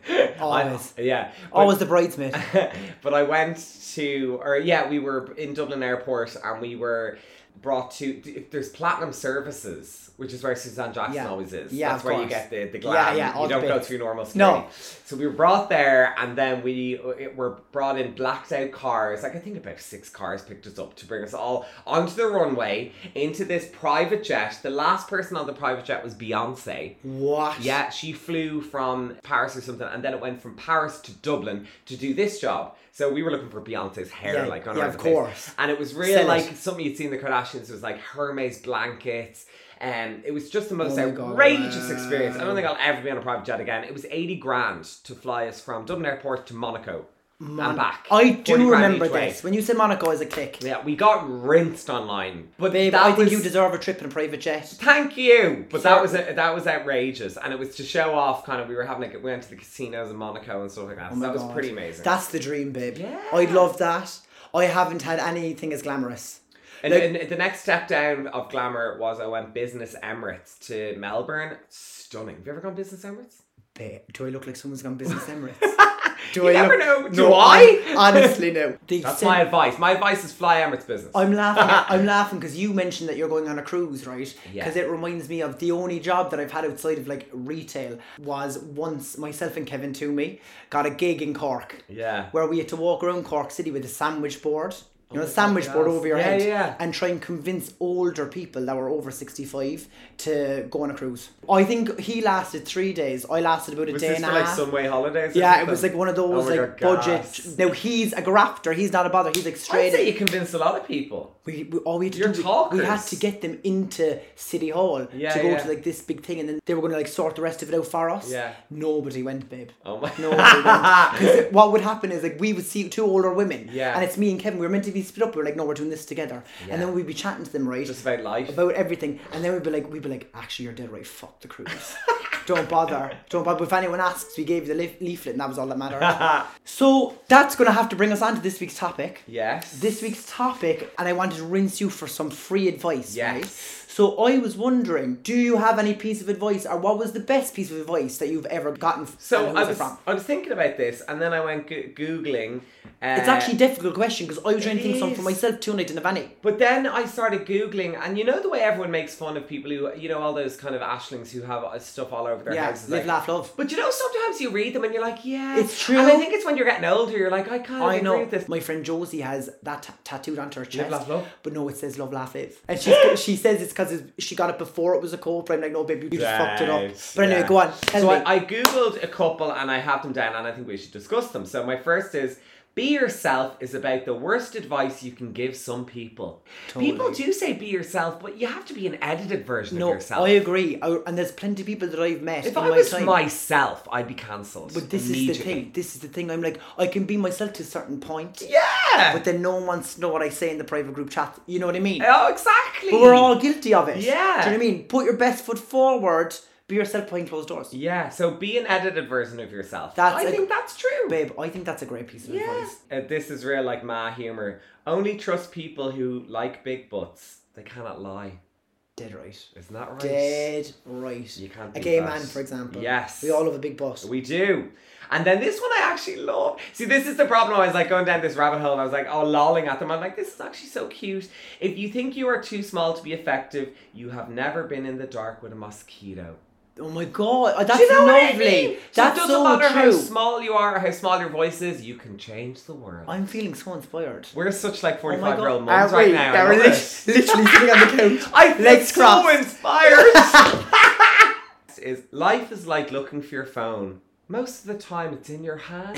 Always. Always the bridesmaid. But I went to, we were in Dublin Airport and we were brought to, there's Platinum Services, which is where Suzanne Jackson always is. Yeah, that's where you get the glam. You don't go through normal security. No. So we were brought there, and then we were brought in blacked out cars. Like I think about 6 cars picked us up to bring us all onto the runway into this private jet. The last person on the private jet was Beyonce. What? Yeah, she flew from Paris or something, and then it went from Paris to Dublin to do this job. So we were looking for Beyonce's hair, like on of course. And it was real, like something you'd seen in the Kardashians. It was like Hermes blankets. And it was just the most outrageous experience. I don't think I'll ever be on a private jet again. It was 80 grand to fly us from Dublin Airport to Monaco and back. I do remember this. When you said Monaco as a click. Yeah, we got rinsed online. But babe, I think you deserve a trip in a private jet. Thank you. But that was outrageous. And it was to show off kind of, we went to the casinos in Monaco and stuff like that. So that was pretty amazing. That's the dream, babe. Yeah. I'd love that. I haven't had anything as glamorous. And the next step down of glamour was I went business Emirates to Melbourne. Stunning. Have you ever gone business Emirates? Babe, do I look like someone's gone business Emirates? You never know. Do I? Honestly, no. That's my advice. My advice is fly Emirates business. I'm laughing because you mentioned that you're going on a cruise, right? Yeah. Because it reminds me of the only job that I've had outside of like retail was once myself and Kevin Toomey got a gig in Cork. Yeah. Where we had to walk around Cork City with a sandwich board. You know, a sandwich board over your head and try and convince older people that were over 65 to go on a cruise. I think he lasted 3 days. I lasted about a day and a half. Was this for like Sunway holidays? Yeah, it was like one of those budget. Now he's a grafter. He's not a bother. He's like straight. I'd say you convinced a lot of people. We had to get them into City Hall to go to like this big thing, and then they were going to like sort the rest of it out for us. Yeah. Nobody went, babe. Oh my. Nobody went. Because what would happen is like we would see 2 older women. Yeah. And it's me and Kevin. We were meant to be split up. We were like, no, we're doing this together. Yeah. And then we'd be chatting to them, right? Just about life. About everything. And then we'd be like, actually, you're dead right. Fuck the cruise. Don't bother. But if anyone asks, we gave you the leaflet, and that was all that mattered. So that's going to have to bring us on to this week's topic. Yes. This week's topic, and I wanted to rinse you for some free advice. Yes. Right? So I was wondering, do you have any piece of advice, or what was the best piece of advice that you've ever gotten? So I was thinking about this, and then I went Googling. It's actually a difficult question, because I was trying to think something for myself too, and I didn't have any. But then I started Googling, and you know the way everyone makes fun of people who, you know, all those kind of ashlings who have stuff all over their houses. Live, laugh, love. But you know, sometimes you read them and you're like, yeah. It's true. And I think it's when you're getting older, you're like, I kind of agree with this. My friend Josie has that tattooed onto her chest. Live, laugh, love? But no, it says love, laugh, live. And she says it's because she got it before it was a quote, but I'm like, no, baby, you just fucked it up. But anyway, go on. So I Googled a couple and I have them down, and I think we should discuss them. So my first is, be yourself is about the worst advice you can give some people. Totally. People do say be yourself, but you have to be an edited version of yourself. I agree. And there's plenty of people that I've met. If I was myself, I'd be cancelled. But this is the thing. I'm like, I can be myself to a certain point. Yeah. But then no one wants to know what I say in the private group chat. You know what I mean? Oh, exactly. But we're all guilty of it. Yeah. Do you know what I mean? Put your best foot forward. Be yourself behind closed doors. Yeah, so be an edited version of yourself. I think that's true. Babe, I think that's a great piece of advice. This is real, like, ma humour. Only trust people who like big butts. They cannot lie. Dead right. Isn't that right? Dead right. You can't. A gay man, for example. Yes. We all have a big butt. We do. And then this one I actually love. See, this is the problem. I was like going down this rabbit hole and I was like, lolling at them. I'm like, this is actually so cute. If you think you are too small to be effective, you have never been in the dark with a mosquito. Oh my God, that's lovely. That's so true. It doesn't matter how small you are or how small your voice is, you can change the world. I'm feeling so inspired. We're such like 45-year-old mums right now. Yeah, we're literally sitting on the couch. I feel so inspired. Life is like looking for your phone. Most of the time it's in your hand.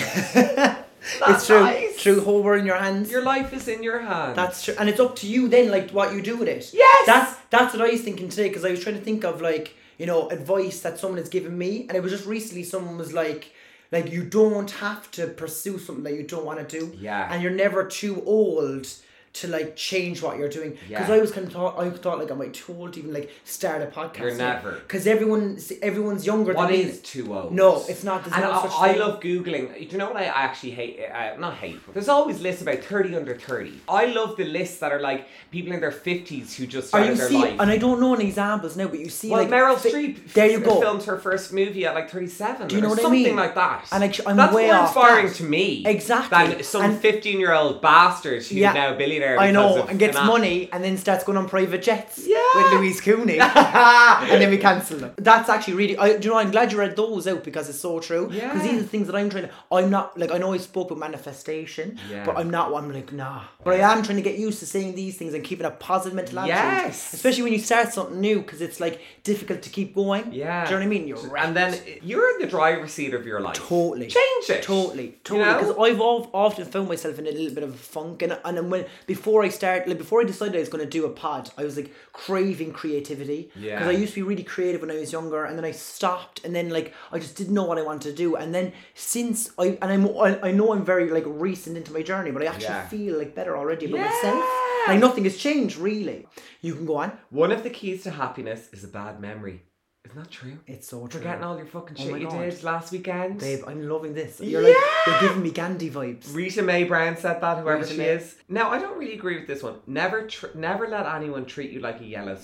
It's true. Nice. True, hold in your hands. Your life is in your hands. That's true. And it's up to you then, like, what you do with it. Yes! That's what I was thinking today, because I was trying to think of, like, you know, advice that someone has given me. And it was just recently someone was like, you don't have to pursue something that you don't want to do. Yeah. And you're never too old to like change what you're doing. Because I was kind of thought like, am I too old to even like start a podcast? You're never. Because everyone's younger than me. What is too old? No, it's not. And I love Googling. Do you know what I actually hate? Not hate. There's always lists about 30 under 30. I love the lists that are like people in their 50s who just started their life. And I don't know any examples now, but you see like Meryl Streep there you go. filmed her first movie at like 37. Do you know what I mean? Something like that. And I'm that's way more off inspiring that. to me. Exactly. Than some 15-year-old bastard who's now a billionaire. I know, and gets money and then starts going on private jets with Louise Cooney. And then we cancel them. That's actually really, do you know, I'm glad you read those out because it's so true. Because these are the things that I'm not, like, I know I spoke with manifestation, but I'm like, nah. But I am trying to get used to saying these things and keeping a positive mental attitude. Yes. Especially when you start something new, because it's like difficult to keep going. Yeah. Do you know what I mean? You're right. And then you're in the driver's seat of your life. Totally. Change it. Totally. You know? Because I've often found myself in a little bit of a funk, and before I decided I was going to do a pod, I was like craving creativity. Yeah. Because I used to be really creative when I was younger, and then I stopped, and then like I just didn't know what I wanted to do, and then since I know I'm very like recent into my journey, but I actually feel like better already about myself. Like nothing has changed really. You can go on. One of the keys to happiness is a bad memory. Isn't that true? It's so true. Forgetting all your fucking shit you did last weekend. Babe, I'm loving this. You're giving me Gandhi vibes. Rita Mae Brown said that, whoever she is. Now, I don't really agree with this one. Never let anyone treat you like a yellow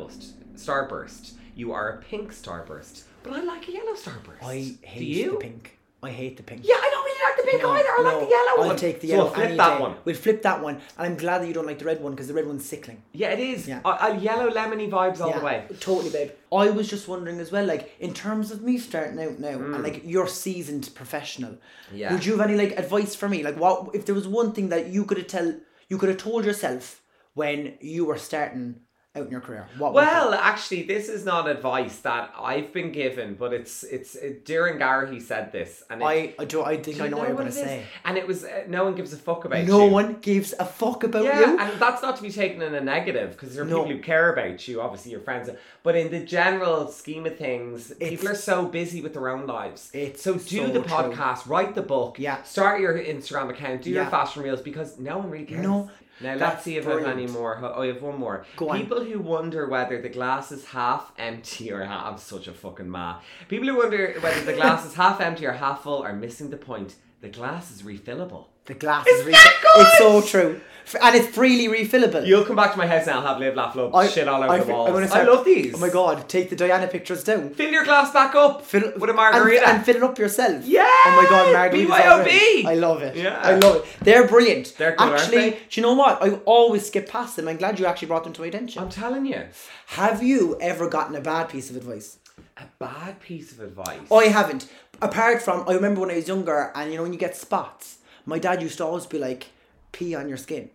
starburst. You are a pink starburst. But I like a yellow starburst. I hate the pink. I hate the pink. Yeah, I don't really like the pink either. I like the yellow one. I'll take the yellow. So we'll flip that one. We'll flip that one. And I'm glad that you don't like the red one, because the red one's sickling. Yeah, it is. Yeah. A yellow lemony vibes all the way. Totally, babe. I was just wondering as well, like, in terms of me starting out now, and like you're seasoned professional, would you have any like advice for me? Like, what if there was one thing that you could have told yourself when you were starting out in your career? Actually, this is not advice that I've been given, but it's Darren Garrahy said this, and I think I know what you're going to say. And it was no one gives a fuck about you. No one gives a fuck about you. Yeah, and that's not to be taken in a negative, because there are people who care about you, obviously your friends. But in the general scheme of things, people are so busy with their own lives. So do the podcast, write the book, start your Instagram account, do your fashion reels, because no one really cares. No. Now let's see if I have any more. Oh, I have one more. People who wonder whether the glass is half empty or half... I'm such a fucking ma. People who wonder whether the glass is half empty or half full are missing the point. The glass is refillable. The glass is refillable. It's so true. And it's freely refillable. You'll come back to my house now and have live, laugh, love shit all over the walls. I love these. Oh my God, take the Diana pictures down. Fill your glass back up with a margarita. And fill it up yourself. Yeah. Oh my God, margarita. BYOB. I love it. Yeah. I love it. They're brilliant. They're good, actually, aren't they? do you know what? I always skip past them. I'm glad you actually brought them to my attention. I'm telling you. Have you ever gotten a bad piece of advice? A bad piece of advice? I haven't. Apart from, I remember when I was younger, and you know when you get spots, my dad used to always be like, pee on your skin.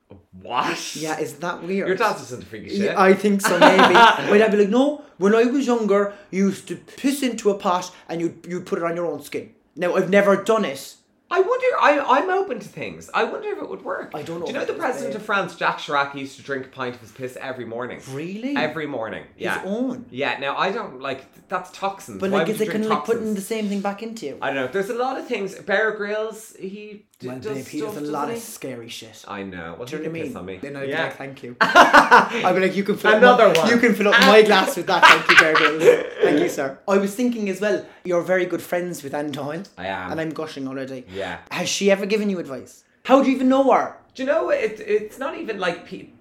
What? Yeah, isn't that weird? Your dad's just into freaky shit. Yeah, I think so, maybe. My dad would be like, no, when I was younger, you used to piss into a pot and you'd put it on your own skin. Now, I've never done it. I wonder, I'm open to things. I wonder if it would work. I don't know. Do you know the president of France, Jacques Chirac, used to drink a pint of his piss every morning? Really? Every morning. Yeah. His own? Yeah, now I don't, that's toxins. But like, is it kind of like putting the same thing back into you? I don't know. There's a lot of things. Bear Grylls, he does a lot of scary shit. I know. What do you know what I mean? Piss on me? Then I'd be like, thank you. I'd be like, you can fill up my glass with that. Thank you, Bear Grylls. Thank you, sir. I was thinking as well, you're very good friends with Anne Doyle. I am. And I'm gushing already. Yeah. Has she ever given you advice? How do you even know her? Do you know, it's not even like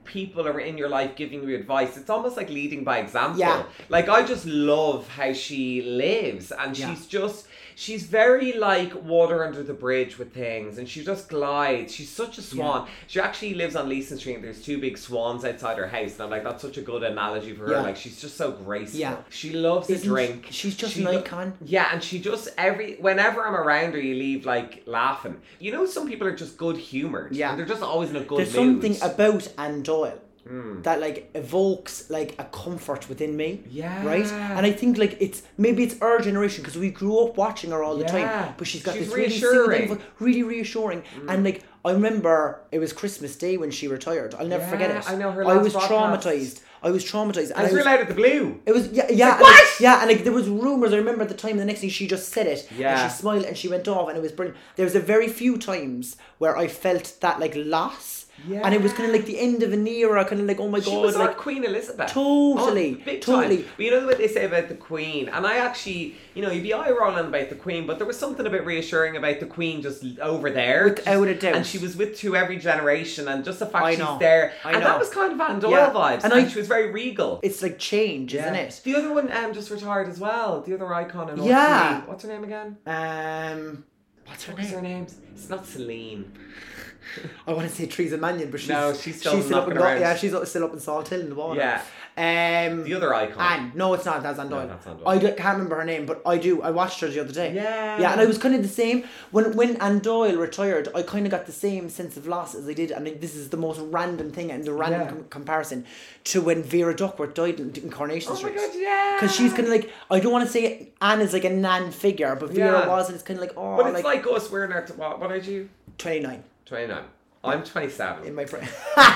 people are in your life giving you advice, it's almost like leading by example. Yeah. Like, I just love how she lives, and she's very like water under the bridge with things, and she just glides. She's such a swan. She actually lives on Leeson Street, and there's 2 big swans outside her house, and I'm like, that's such a good analogy for her. Like, she's just so graceful. Yeah. She loves to drink. She's just an icon. Yeah, and she just whenever I'm around her, you leave like laughing. You know, some people are just good humoured. Yeah. And they're just always in a good mood. There's something about Anne Doyle that like evokes like a comfort within me. Yeah. Right? And I think like it's our generation, because we grew up watching her all the time. But she's got this reassuring. really reassuring. And like, I remember it was Christmas Day when she retired. I'll never forget it. I know her. I was traumatized. And it was real out of the blue. It was Like, what? And like there was rumours. I remember at the time. The next thing she just said it. Yeah. And she smiled and she went off, and it was brilliant. There was a very few times where I felt that like loss. Yeah. And it was kind of like the end of an era, kind of like, oh my God. She was like Queen Elizabeth. Totally. Big time. But you know what they say about the Queen? And I actually, you know, you'd be eye-rolling about the Queen, but there was something a bit reassuring about the Queen just over there. Without a doubt. And she was to every generation, and just the fact she's there. And that was kind of Anne Doyle vibes. And she was very regal. It's like change, isn't it? The other one just retired as well. The other icon in North What's her name again? What's her name? It's not Celine. I want to say Teresa Mannion, but she's still knocking around. Yeah, she's still up in Salt Hill in the water. Yeah. The other icon. Anne. No, it's not. That's Anne Doyle. No, that's Anne Doyle. I can't remember her name, but I do. I watched her the other day. Yeah. Yeah, and I was kind of the same. When Anne Doyle retired, I kind of got the same sense of loss as I did, and this is the most random thing and the random comparison to when Vera Duckworth died in Coronation Street. Oh my God, yeah. Because she's kind of like, I don't want to say Anne is like a Nan figure, but Vera was, and it's kind of like, oh. But it's like us, we're in our, what age are you? 29. I'm 27. In my friend.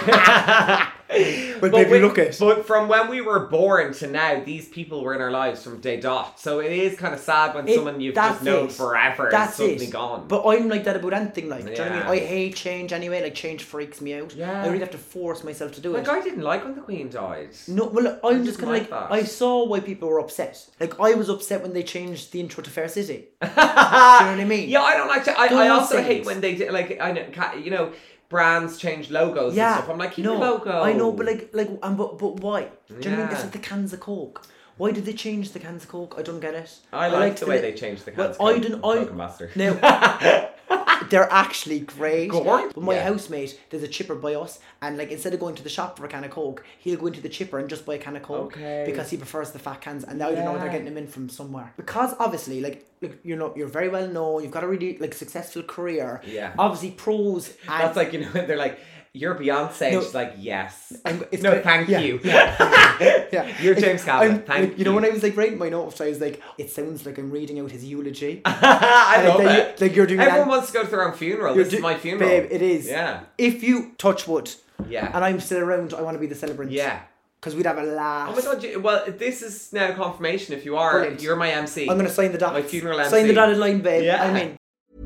But baby, look at. But from when we were born to now, these people were in our lives from day dot. So it is kind of sad when someone you've just known forever is suddenly gone. But I'm like that about anything. Like, do you know what I mean? I hate change anyway. Like, change freaks me out. Yeah. I really have to force myself to do it. Like, I didn't like when the Queen died. No, well, I'm just kind of like that. I saw why people were upset. Like, I was upset when they changed the intro to Fair City. Do you know what I mean? Yeah, I don't like to. I also hate when they did, like, I know, you know, brands change logos and stuff. I'm like, keep your logo. I know, but but why? Do you know what I mean? It's like the cans of Coke. Why did they change the cans of Coke? I don't get it. I like the way they changed the cans of Coke. Coke Master. Now, they're actually great. Go on. But my housemate, there's a chipper by us, and like instead of going to the shop for a can of Coke, he'll go into the chipper and just buy a can of Coke. Okay. Because he prefers the fat cans, and now I don't know they're getting them in from somewhere. Because obviously, like you know, you're very well known. You've got a really like successful career. Yeah. Obviously, pros. And that's like, you know, they're like, you're Beyonce. No, she's like, yes. Thank you. Yeah. You're James Cameron. Thank you. You know, when I was like writing my notes, I was like, it sounds like I'm reading out his eulogy. I love it. Like you're doing. Everyone wants to go to their own funeral. This is my funeral, babe. It is. Yeah. If you touch wood, and I'm still around, I want to be the celebrant. Yeah. Because we'd have a laugh. Oh my God! Well, this is now confirmation. If you are, brilliant. You're my MC. I'm going to sign the my funeral MC. Sign the dotted line, babe. Yeah. I'm in.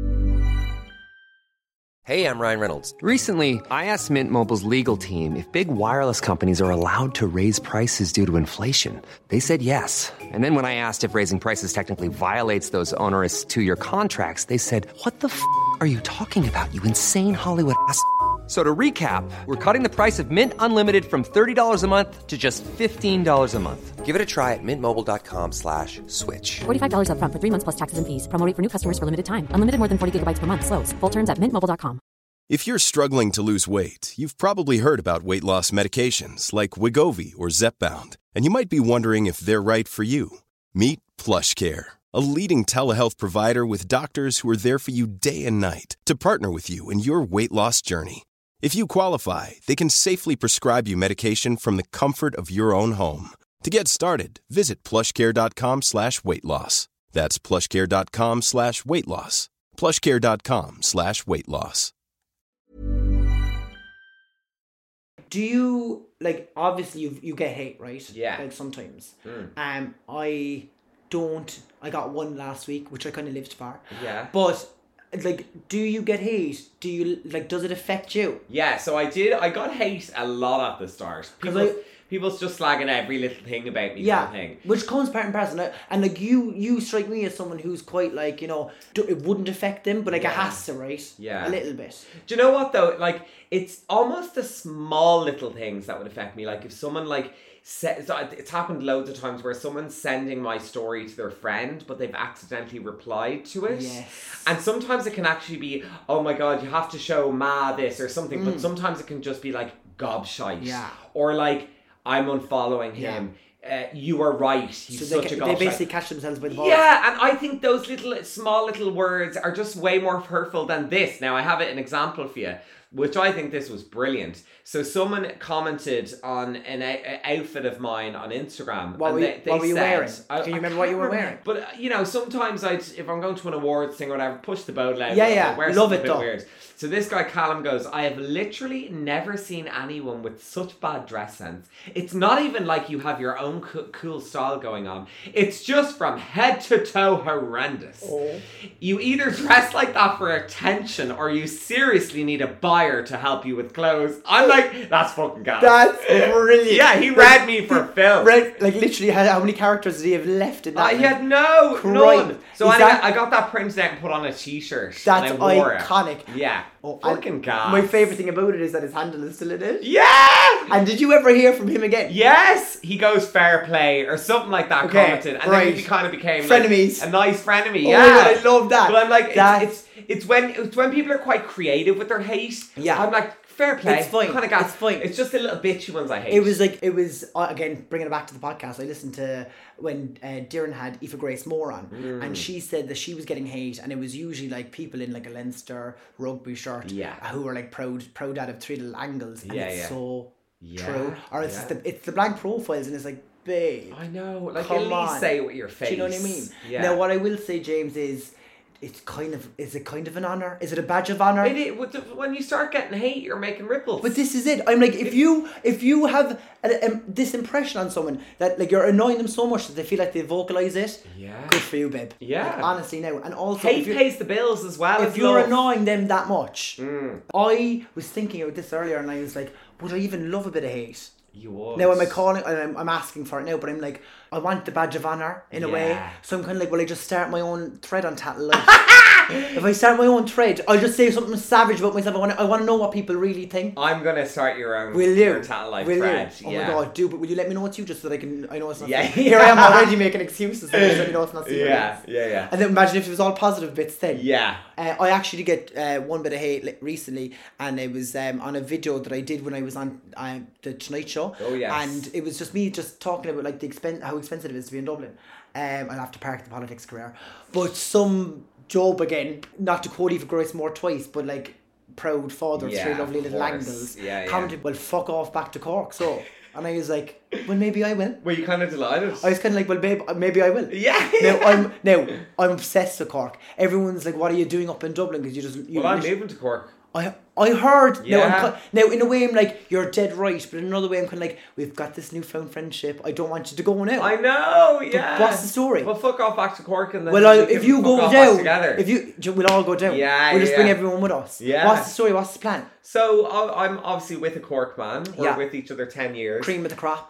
Hey, I'm Ryan Reynolds. Recently, I asked Mint Mobile's legal team if big wireless companies are allowed to raise prices due to inflation. They said yes. And then when I asked if raising prices technically violates those onerous 2-year contracts, they said, "What the f*** are you talking about, you insane Hollywood ass?" So to recap, we're cutting the price of Mint Unlimited from $30 a month to just $15 a month. Give it a try at mintmobile.com/switch. $45 up front for 3 months plus taxes and fees. Promo rate for new customers for limited time. Unlimited more than 40 gigabytes per month. Slows full terms at mintmobile.com. If you're struggling to lose weight, you've probably heard about weight loss medications like Wegovy or Zepbound, and you might be wondering if they're right for you. Meet PlushCare, a leading telehealth provider with doctors who are there for you day and night to partner with you in your weight loss journey. If you qualify, they can safely prescribe you medication from the comfort of your own home. To get started, visit plushcare.com/weightloss. That's plushcare.com/weightloss. plushcare.com/weightloss. Do you, like, obviously you get hate, right? Yeah. Like, sometimes. I got one last week, which I kind of lived for. Yeah. But, like, do you get hate? Do you, like, does it affect you? Yeah, so I got hate a lot at the start. people's just slagging every little thing about me. Kind of thing. Which comes part and parcel. And like you strike me as someone who's quite like, you know, it wouldn't affect them, but like it has to, right? Yeah. A little bit. Do you know what though? Like it's almost the small little things that would affect me. Like if someone like it's happened loads of times where someone's sending my story to their friend, but they've accidentally replied to it. Yes. And sometimes it can actually be, oh my God, you have to show Ma this or something. But sometimes it can just be like gobshite. Yeah. Or like, I'm unfollowing him. You are right. He's such a gobshite. They basically catch themselves by the balls. Yeah, and I think those small little words are just way more hurtful than this. Now, I have an example for you, which I think this was brilliant. So someone commented on an outfit of mine on Instagram. What were you wearing? Can you remember what you were wearing? But, you know, sometimes if I'm going to an awards thing or whatever, push the boat out. Yeah, love it though. Weird. So this guy, Callum, goes, I have literally never seen anyone with such bad dress sense. It's not even like you have your own cool style going on. It's just from head to toe horrendous. Oh. You either dress like that for attention or you seriously need a buyer to help you with clothes. I'm like, that's fucking gas. That's brilliant. Yeah, he read me for film. Like literally, how many characters did he have left in that? He had none. So anyway, I got that printed out and put on a t-shirt. That's and I wore iconic. It. Yeah. Oh, fucking gas. My favourite thing about it is that his handle is still in it. Yeah! And did you ever hear from him again? Yes! He goes fair play or something like that, commented. And then he kind of became frenemies. Like, a nice frenemy. Yeah. Oh, I love that. But I'm like, it's when people are quite creative with their hate. Yeah. I'm like, fair play. It's fine. Kind of gas. It's fine. It's just the little bitchy ones I hate. It was again, bringing it back to the podcast, I listened to when Darren had Aoife Grace Moore on, and she said that she was getting hate, and it was usually like people in like a Leinster rugby shirt who were like proud out of three little angles, and it's so true. Or it's the blank profiles, and it's like, babe, I know, like at least say it with your face. Do you know what I mean? Yeah. Now what I will say, James, is is it kind of an honour? Is it a badge of honour? When you start getting hate, you're making ripples. But this is it. I'm like, if you have this impression on someone that like you're annoying them so much that they feel like they vocalise it, good for you, babe. Yeah. Like, honestly now. And also, hate pays the bills as well. If you're annoying them that much. I was thinking about this earlier and I was like, would I even love a bit of hate? You would. Now I'm asking for it now, but I'm like, I want the badge of honour in a way. So I'm kind of like, will I just start my own thread on Tattle Life? If I start my own thread, I'll just say something savage about myself. I want to know what people really think. I'm gonna start your own. Will you? Your Tattle Life thread. Oh my god, do! But will you let me know it's you, just so that I know it's not. Yeah. Here I am already making excuses. So let me know it's not. Yeah. And then imagine if it was all positive bits then. Yeah. I actually did get one bit of hate recently, and it was on a video that I did when I was on the Tonight Show. Oh yes. And it was just me just talking about like how expensive it is to be in Dublin. I'll have to park the politics career, but some Job again, not to quote Aoife Grace Moore twice, but like proud father, three lovely little angles. Commented, well, fuck off back to Cork. So, and I was like, well, maybe I will. Were you kind of delighted? I was kind of like, well, babe, maybe I will. Yeah. I'm obsessed with Cork. Everyone's like, what are you doing up in Dublin? Because I'm moving to Cork. I heard. Yeah. Now, in a way, I'm like, you're dead right. But in another way, I'm kind of like, we've got this newfound friendship. I don't want you to go now. I know, yeah. But what's the story? Well, fuck off back to Cork and then if you go down, together. We'll all go down. Yeah, we'll just bring everyone with us. Yeah. What's the story? What's the plan? So I'm obviously with a Cork man. We're with each other 10 years. Cream of the crop.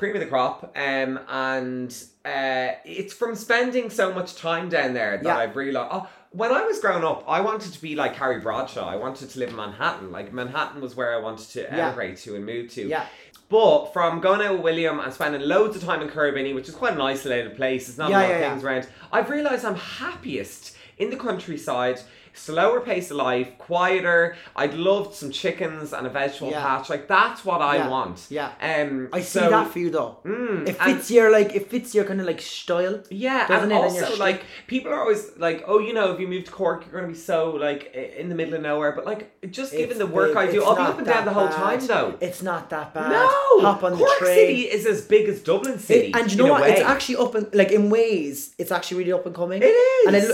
And it's from spending so much time down there that I've realised. When I was growing up, I wanted to be like Carrie Bradshaw. I wanted to live in Manhattan. Like, Manhattan was where I wanted to emigrate to and move to. Yeah. But from going out with William and spending loads of time in Kirribilli, which is quite an isolated place, there's not a lot of things around, I've realised I'm happiest in the countryside, slower pace of life, quieter. I'd love some chickens and a vegetable patch. Like, that's what I want. Yeah. I see that for you though. It fits your kind of like style. Yeah. Doesn't and it? also, and like, people are always like, oh, you know, if you move to Cork, you're going to be so like in the middle of nowhere. But like, just given the work I do, I'll be up and down the whole time though. It's not that bad. No. Hop on Cork the train. City is as big as Dublin City. And you know what? It's actually up and like in ways, it's actually really up and coming. It is. And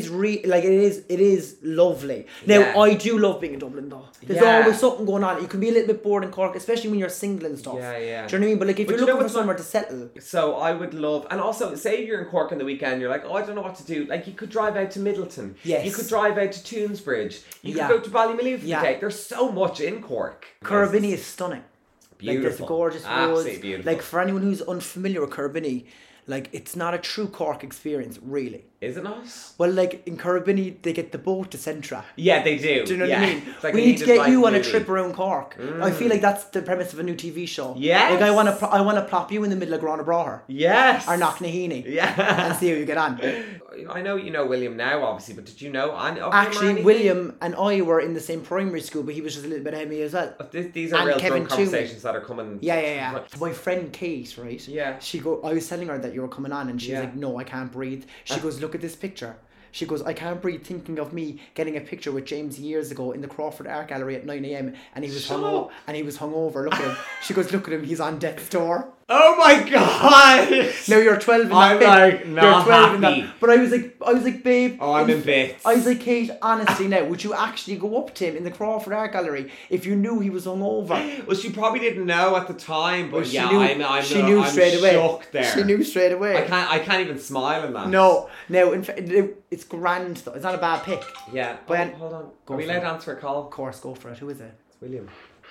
it is lovely. Now, I do love being in Dublin though. There's always something going on. You can be a little bit bored in Cork, especially when you're single and stuff. Yeah. Do you know what I mean? But like if you're looking for somewhere to settle. So I would love, and also say you're in Cork on the weekend, you're like, oh, I don't know what to do. Like, you could drive out to Middleton. Yes. You could drive out to Toonsbridge. You could go to Ballymaloe for the day. There's so much in Cork. Kirribilli is stunning. Beautiful. Like there's a gorgeous Absolutely roads. beautiful. Like for anyone who's unfamiliar with Carabinny, like it's not a true Cork experience, really. Is it not? Well, like in Carabinny, they get the boat to Centra. Yeah, they do. Do you know what I mean? Like we need to get you on a movie. trip around Cork. I feel like that's the premise of a new TV show. Yes. Like I want to plop you in the middle of Grana Braher. Yes. Or Knocknaheeny. Yeah. And see how you get on. I know you know William now, obviously, but did you know? Actually, William and I were in the same primary school, but he was just a little bit ahead of me as well. These are and real Kevin drunk conversations that are coming. Yeah. My friend Kate, right? Yeah. I was telling her that you were coming on, and she's like, "No, I can't breathe." She goes, "Look at this picture." She goes, "I can't breathe thinking of me getting a picture with James years ago in the Crawford Art Gallery at 9 a.m. and he was hungover. Look at him." She goes, "Look at him, he's on death's door." Oh my god! Now you're 12 in that I'm bit. like, not You're 12 in happy. that. But I was like, babe. Oh, I'm in bits. I was like, Kate, honestly now, would you actually go up to him in the Crawford Art Gallery if you knew he was hungover? Well, she probably didn't know at the time, but She knew I'm straight away. shocked there. She knew straight away. I can't even smile in that. No, in fact, it's grand though. It's not a bad pick. Yeah. But hold on. Go Are we for allowed it. to answer a call? Of course, go for it. Who is it? It's William.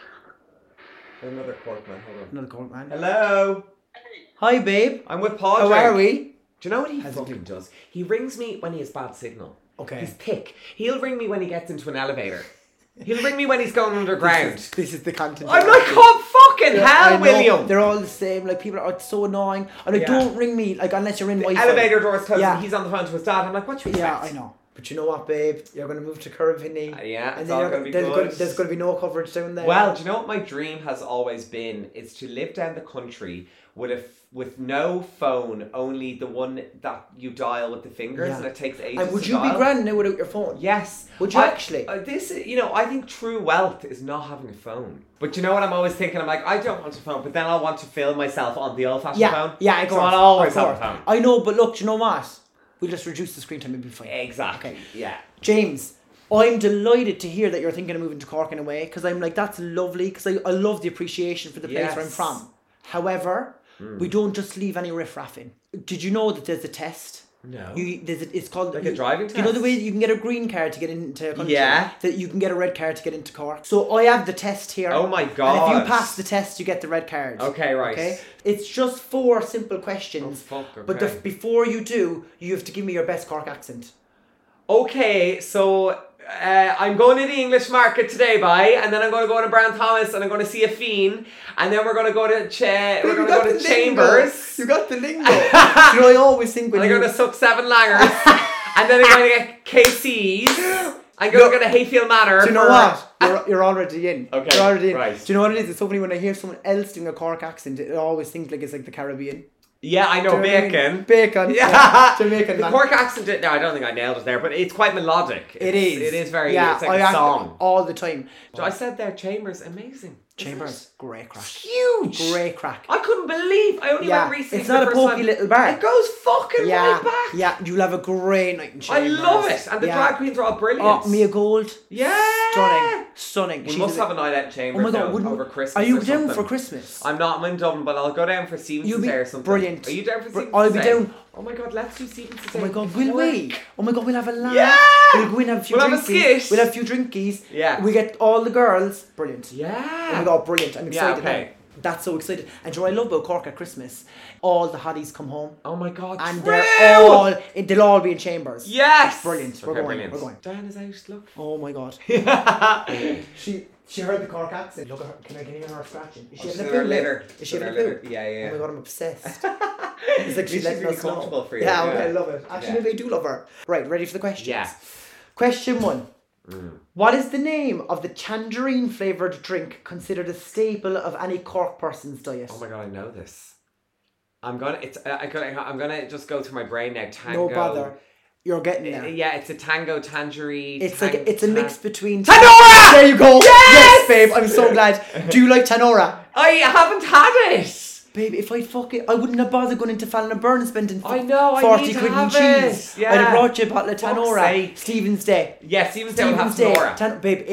Another Cork man. Hold on. Another Cork man. Hello. Hi, babe. I'm with Paul. How are we? Do you know what he How's it fucking does? He rings me when he has bad signal. Okay. He's thick. He'll ring me when he gets into an elevator. He'll ring me when he's going underground. This is the content. I'm like, oh fucking hell, William. They're all the same. Like people are so annoying. And like, don't ring me like unless you're in The Wi-Fi. elevator door's closed Yeah. and he's on the phone to his dad. I'm like, what do you Yeah, expect? I know. But you know what, babe? You're going to move to Carabinny. Yeah, and it's then all going to be good. There's going to be no coverage down there. Well, do you know what my dream has always been? Is to live down the country with no phone, only the one that you dial with the fingers, and it takes ages. And would to you be dial. grand now without your phone? Yes. Would you actually? I think true wealth is not having a phone. But you know what I'm always thinking? I'm like, I don't want a phone, but then I'll want to film myself on the old-fashioned phone. Yeah, of course. So I'll always of have a course. phone. I know, but look, do you know what? We'll just reduce the screen time and be fine. Exactly. Okay. Yeah. James, I'm delighted to hear that you're thinking of moving to Cork in a way, because I'm like, that's lovely, because I love the appreciation for the place where I'm from. However, we don't just leave any riffraff in. Did you know that there's a test? No. It's called Like a driving test? You know the way you can get a green card to get into a country? Yeah. That you can get a red card to get into Cork. So I have the test here. Oh my And God. if you pass the test, you get the red card. Okay, right. Okay? It's just 4 simple questions. Oh, fuck, But okay. before you do, you have to give me your best Cork accent. Okay, so I'm going to the English market today, and then I'm going to go to Brown Thomas, and I'm going to see a fiend, and then we're going to go to Chambers. You got the lingo. You know, I always think when And I'm going to suck 7 langers, and then I'm going to get KCs. I'm going to go to Hayfield Manor. Do you know what? You're already in. Okay, You're already in. right. Do you know what it is? It's so funny when I hear someone else doing a Cork accent, I always think like it's like the Caribbean. Yeah, I know, Do you know what I bacon. mean? Bacon. Yeah. Jamaican The man. Cork accent, no, I don't think I nailed it there, but it's quite melodic. It is. It is very, yeah, it's like a song. all the time. So I said there, Chambers, amazing. Chambers, great crack. Huge. Great crack. I couldn't believe. I only went recently. It's for not the a first pokey time. little bar. It goes fucking Yeah, right back. yeah, you'll have a great night in I Chambers. love it, and the drag queens are all brilliant. Oh, Mia Gold. Yeah. Stunning. We She's must have a night out in Chambers. Oh my God, over Christmas. Are you or down something. for Christmas? I'm not. I'm in Dublin, but I'll go down for Stevenson's You'll be Day or something. brilliant. Are you down for Stevenson's I'll be Day? down. Oh my God, let's do Stevenson's Day. Oh my God, will we? Oh my God, we'll have a laugh. Yeah! We'll go in and have a few We'll drinkies. have a skit. We'll have a few drinkies. Yeah. We get all the girls. Brilliant. Yeah. Oh my God, brilliant. I'm excited okay. now. That's so excited. And do you know what I love about Cork at Christmas? All the hotties come home. Oh my God, And true! they'll all be in Chambers. Yes! Brilliant. Okay, We're going. brilliant. We're going. Diana's out, look. Oh my God. She heard the Cork accent. Look at her. Can I hear her scratching? Is she she's having in a her poo? litter. Is she She's in having a her poo? litter. Yeah. Oh my God, I'm obsessed. It's like She's letting really us know. comfortable for you. Yeah, Yeah. okay, I love it. Actually, Yeah. maybe I do love her. Right, ready for the questions? Yeah. Question 1. What is the name of the tangerine flavoured drink considered a staple of any Cork person's diet? Oh my God, I know this. I'm gonna just go through my brain now. Tango. No bother. You're getting there. Yeah, it's a tango tangerine. It's a mix between... Tanora! There you go. Yes! Babe, I'm so glad. Do you like Tanora? I haven't had it. Babe, if I'd I wouldn't have bothered going into Fallon and Byrne and spending I know, I 40 need to quid in have cheese. it. Yeah. I'd have brought you a bottle of Fuck's Tanora. sake. Stephen's Day. Yeah, Stephen's Day will have Tanora. Babe, it's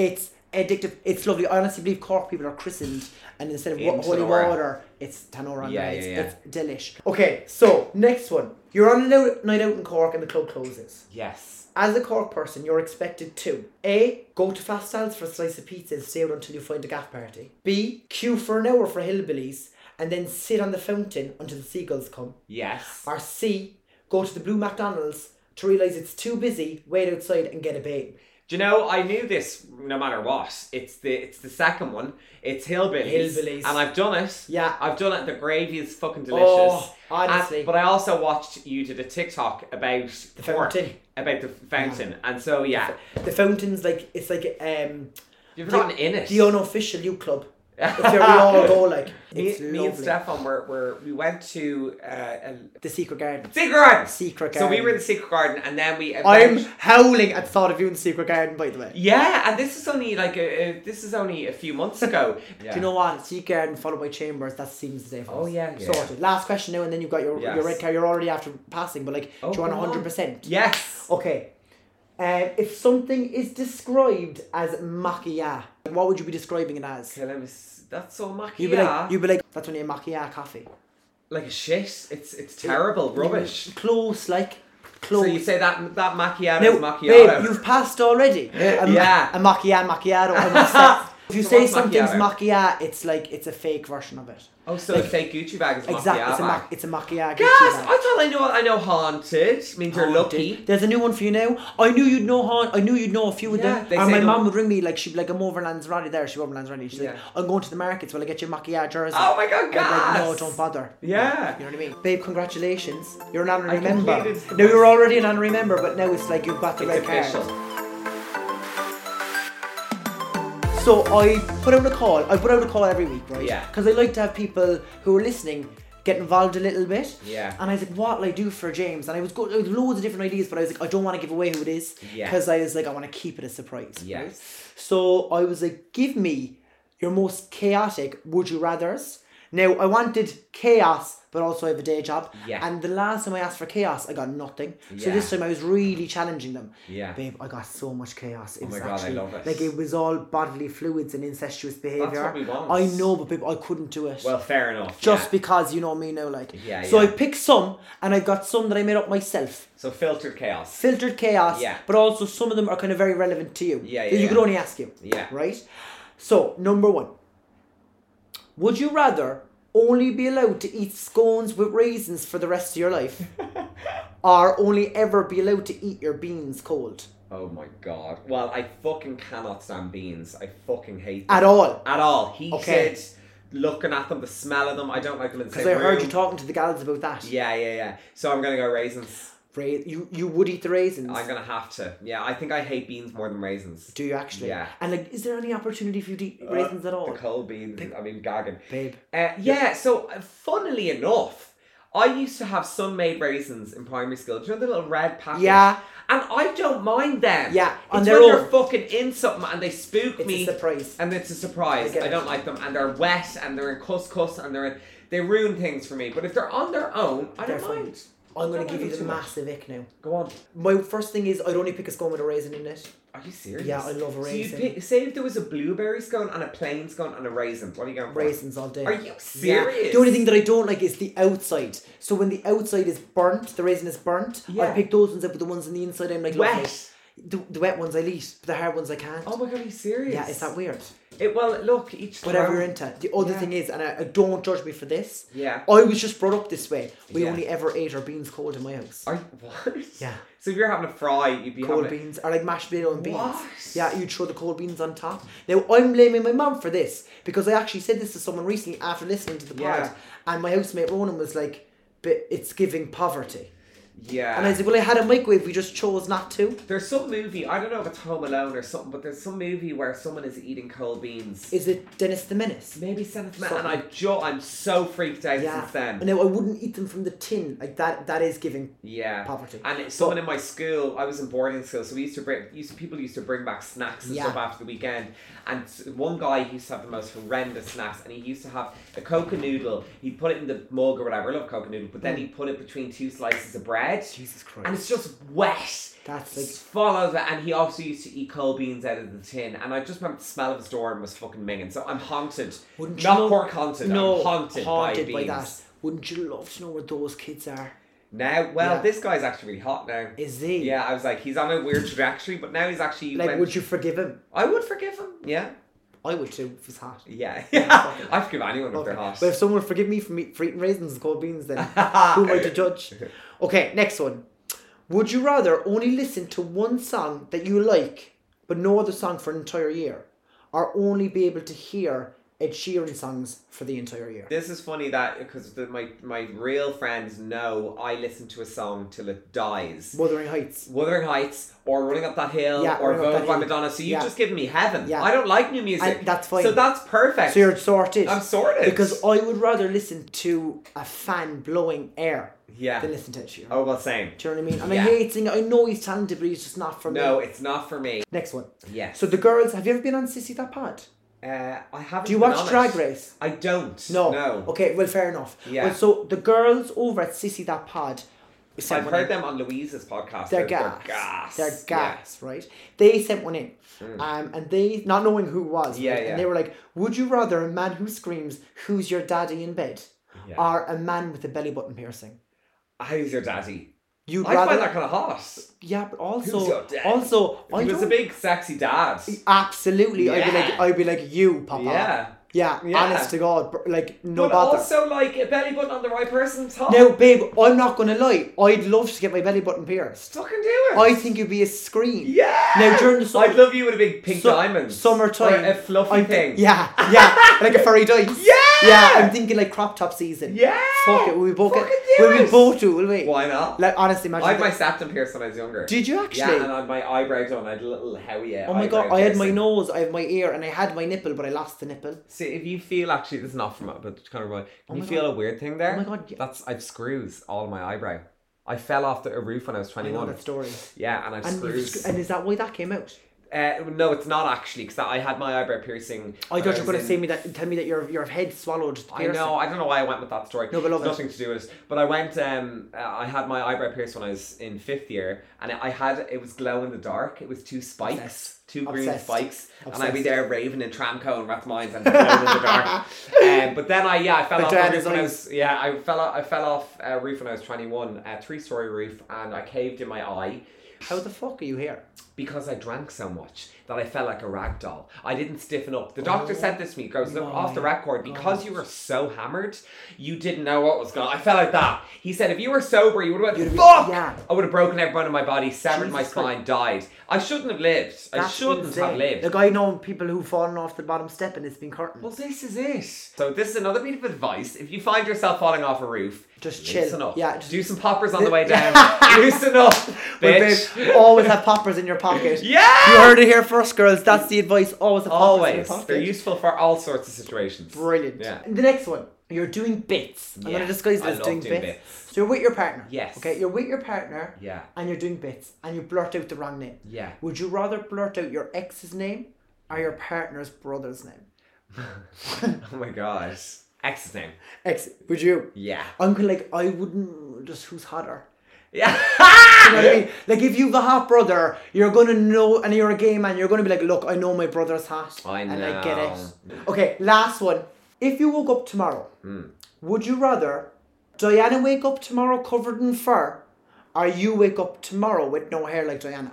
addictive. It's lovely. I honestly believe Cork people are christened, and instead of holy water, it's Tanora. It's delish. Okay, so next one. You're on a night out in Cork and the club closes. Yes. As a Cork person, you're expected to A. Go to Fast Sal's for a slice of pizza and stay out until you find a gaff party. B. Queue for an hour for hillbillies and then sit on the fountain until the seagulls come. Yes. Or C. Go to the Blue McDonald's to realise it's too busy, wait outside and get a babe. Do you know, I knew this no matter what. It's the second one. It's hillbillies. And I've done it. Yeah. I've done it. The gravy is fucking delicious. Oh, honestly. But I also watched you did a TikTok about the fountain. About the fountain. Yeah. And so, yeah. The fountain's like, it's like... You've gotten in it. The unofficial youth club. It's where we all go, like. Me and Stefan we went to the Secret Garden. Secret Garden. So we were in the Secret Garden, and then we. I'm howling at the thought of you in the Secret Garden, by the way. Yeah, and this is only a few months ago. Yeah. Do you know what? Secret Garden followed by Chambers. That seems the day for us. Oh yeah. Sorted. Last question now, and then you've got your red card. You're already after passing, but like, do you want 100%? Yes. Okay. If something is described as macchiato, what would you be describing it as? Okay, that's so macchiato. You'd be like, that's only a macchiato coffee. Like a shit. It's terrible, rubbish. Close. So you say that macchiato now, is macchiato. Babe, you've passed already. Yeah. A macchiato. I'm upset. If you say something's macchiato, it's like it's a fake version of it. Oh, so like, a fake Gucci bag is macchiato. Exactly, it's a macchiato Gucci bag. I thought I know haunted. Means you're lucky. There's a new one for you now. I knew you'd know I knew you'd know a few of them. And my mum would ring me, like, she'd be like, I'm over Lanzarote there. She's over Lanzarote. She's like, I'm going to the markets. Will I get you a macchiato jersey? Oh my God, like, no, don't bother. Yeah. You know what I mean? Babe, congratulations. You're an honorary member. Now, you're already an honorary member, but now it's like you've got the red card. So I put out a call every week, right? Yeah. Because I like to have people who are listening get involved a little bit. Yeah. And I was like, what will I do for James? And I was going with loads of different ideas, but I was like, I don't want to give away who it is. Yeah. Because I was like, I want to keep it a surprise. Yes. Right? So I was like, give me your most chaotic would you rathers. Now, I wanted chaos, but also I have a day job. Yeah. And the last time I asked for chaos, I got nothing. So this time I was really challenging them. Yeah. Babe, I got so much chaos. Oh my God, I love it. Like, it was all bodily fluids and incestuous behaviour. That's what we want. I know, but babe, I couldn't do it. Well, fair enough. Just because, you know me now, like. Yeah, So I picked some, and I've got some that I made up myself. So filtered chaos. Yeah. But also some of them are kind of very relevant to you. Yeah, you could only ask you. Yeah. Right? So, number one. Would you rather only be allowed to eat scones with raisins for the rest of your life or only ever be allowed to eat your beans cold? Oh my God. Well, I fucking cannot stand beans. I fucking hate them. At all? At all. Heated, looking at them, the smell of them, I don't like them in the same room. Because I heard you talking to the gals about that. Yeah. So I'm going to go raisins. You would eat the raisins? I'm going to have to. Yeah, I think I hate beans more than raisins. Do you actually? Yeah. And like, is there any opportunity for you to eat raisins at all? The cold beans, I mean, gagging. Babe. Yeah, so funnily enough, I used to have sun-made raisins in primary school. Do you know the little red packets? Yeah. And I don't mind them. Yeah. It's when you're fucking in something and they spook me. It's a surprise. And it's a surprise. I don't like them. And they're wet and they're in couscous and they ruin things for me. But if they're on their own, I don't mind. I'm going to give you the massive ick now. Go on. My first thing is I'd only pick a scone with a raisin in it. Are you serious? Yeah, I love a raisin. So you'd say if there was a blueberry scone and a plain scone and a raisin, what are you going for? Raisins all day. Are you serious? Yeah. The only thing that I don't like is the outside. So when the outside is burnt, the raisin is burnt, I pick those ones up, but the ones on the inside I'm like, wet. The wet ones I'll eat, but the hard ones I can't. Oh my God, are you serious? Yeah, is that weird? Well, look, each whatever you're into. The other thing is, and I don't judge me for this. Yeah. I was just brought up this way. We only ever ate our beans cold in my house. What? Yeah. So if you're having a fry, you'd be cold having beans or like mashed potato and beans. What? Yeah, you'd throw the cold beans on top. Now I'm blaming my mum for this because I actually said this to someone recently after listening to the pod, and my housemate Ronan was like, "But it's giving poverty." Yeah. And I was like, well, I had a microwave, we just chose not to. There's some movie, I don't know if it's Home Alone or something, but there's some movie where someone is eating cold beans. Is it Dennis the Menace? Maybe Dennis the Menace. And I'm so freaked out since then. Now, I wouldn't eat them from the tin. Like, that is giving poverty. And someone in my school, I was in boarding school, so people used to bring back snacks and stuff after the weekend. And one guy used to have the most horrendous snacks, and he used to have a Coca noodle. He'd put it in the mug or whatever. I love Coca noodle, but then he'd put it between two slices of bread. bread. Jesus Christ. And it's just wet. That's like... Follows it, and he also used to eat cold beans out of the tin, and I just remember the smell of his door and was fucking minging. So I'm haunted. Not pork haunted. No, I'm haunted by that. Wouldn't you love to know where those kids are? Now, this guy's actually really hot now. Is he? Yeah, I was like, he's on a weird trajectory, but now he's actually... Like, would you forgive him? I would forgive him, yeah. I would too, if he's hot. Yeah. I'd forgive anyone if they're hot. But if someone would forgive me for eating raisins and cold beans, then who am I to judge? Okay, next one. Would you rather only listen to one song that you like, but no other song for an entire year? Or only be able to hear Ed Sheeran songs for the entire year? This is funny that because my real friends know I listen to a song till it dies. Wuthering Heights or Running Up That Hill or Vogue by Madonna. So you've just given me heaven. I don't like new music. And that's fine. So that's perfect. So you're sorted. I'm sorted. Because I would rather listen to a fan blowing air than listen to Ed Sheeran. Oh, well, same. Do you know what I mean? And I hate singing. I know he's talented, but he's just not for me. No, it's not for me. Next one. Yes. So the girls, have you ever been on Sissy That Pod? I haven't. Do you watch Drag Race? I don't. No. Okay, well, fair enough. Yeah. Well, so the girls over at Sissy That Pod, I've heard them on Louise's podcast. They're gas. They're gas, right? They sent one in, and they, not knowing who it was, and they were like, "Would you rather a man who screams, 'Who's your daddy?' in bed, or a man with a belly button piercing?" Who's your daddy? You'd I rather... find that kind of hot. Yeah, but also, who's your dad? I was a big sexy dad. Absolutely, Yeah. I'd be like you, Papa. Yeah, honest to God, like no but bother. Also, like a belly button on the right person's top. Now, babe, I'm not gonna lie. I'd love to get my belly button pierced. Fucking do it. I think it'd be a scream. Yeah. Now during the summer, I'd love you with a big pink diamond. Summertime, or a fluffy thing. Yeah, like a furry dice. Yeah, I'm thinking like crop top season. Yeah. Fuck it, will we both Fucking will we both do? Will we? Why not? Like honestly, imagine. I had my septum pierced when I was younger. Did you actually? Yeah, and I had my eyebrow done. I had a little howie. Oh my God! I had my nose, I had my ear, and I had my nipple, but I lost the nipple. See, if you feel actually, this is not from, but kind of right. Can you feel a weird thing there? Oh my God! Yeah. I've screws all in my eyebrow. I fell off a roof when I was 21. I know that story. Yeah, and I've screws. And is that why that came out? No, it's not actually, because I had my eyebrow piercing. I thought you were going to tell me that your head swallowed the piercing. I know, I don't know why I went with that story. No, but nothing to do with it. But I went, I had my eyebrow pierced when I was in 5th year, and it was glow in the dark. It was 2 spikes, two green spikes, and I'd be there raving in Tramco and Rathmines and glowing in the dark. But then I fell off the roof when I fell off a roof when I was 21, a 3-story roof, and I caved in my eye. How the fuck are you here? Because I drank so much that I felt like a rag doll. I didn't stiffen up. The doctor said this to me, goes, look, off the record, because you were so hammered, you didn't know what was going on. I felt like that. He said, if you were sober, you would have went, fuck! Yeah. I would have broken every bone in my body, severed my spine, died. I shouldn't have lived. I shouldn't have lived. Like, I know people who've fallen off the bottom step and it's been curtained. Well, this is it. So this is another bit of advice. If you find yourself falling off a roof, just chill. Loosen up. Yeah, do some poppers on the way down. Loosen up, bitch. Well, babe, always have poppers in your pocket. Yeah! You heard it here first, girls. That's the advice. Always have poppers in your pocket. They're useful for all sorts of situations. Brilliant. Yeah. The next one. You're doing bits. I'm going to disguise this as doing bits. So you're with your partner. Yes. Okay, you're with your partner. Yeah. And you're doing bits. And you blurt out the wrong name. Yeah. Would you rather blurt out your ex's name or your partner's brother's name? Oh my God. Ex's name. Ex. Would you? Yeah. I'm kind of like, I wouldn't, just who's hotter. Yeah. You know what I mean? Like, if you've a hot brother, you're going to know, and you're a gay man, you're going to be like, look, I know my brother's hot. I know. And I get it. Okay, last one. If you woke up tomorrow, would you rather Diana wake up tomorrow covered in fur, or you wake up tomorrow with no hair like Diana?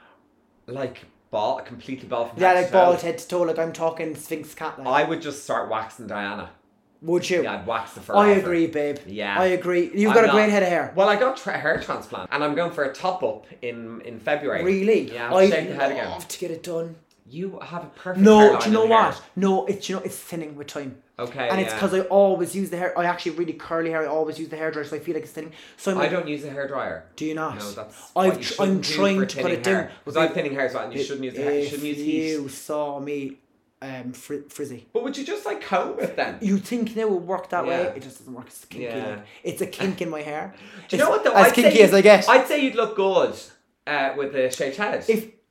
Like, completely bald from head to toe? Yeah, like bald head to toe, like I'm talking Sphinx cat. Like. I would just start waxing Diana. Would you? Yeah, I'd wax the fur. I agree, babe. Yeah. I agree. You've got a great head of hair. Well, I got a hair transplant, and I'm going for a top up in February. Really? Yeah, I'll shave the head again. I'd love to get it done. You have a perfect hairline. No, do you know what? No, it's thinning with time. Okay. And it's because I always use the hair. I actually really curly hair. I always use the hairdryer, so I feel like it's thinning. So I don't use a hairdryer. Do you not? No, that's. I'm trying to cut it down because I have thinning hair as well, and you shouldn't use the hair. You shouldn't use heat. You saw me. Frizzy. But would you just like comb it then? You think now it would work that way? It just doesn't work. It's kinky. Yeah. Like. It's a kink in my hair. Do you know what though? As kinky as I get. I'd say you'd look good with a shaved head.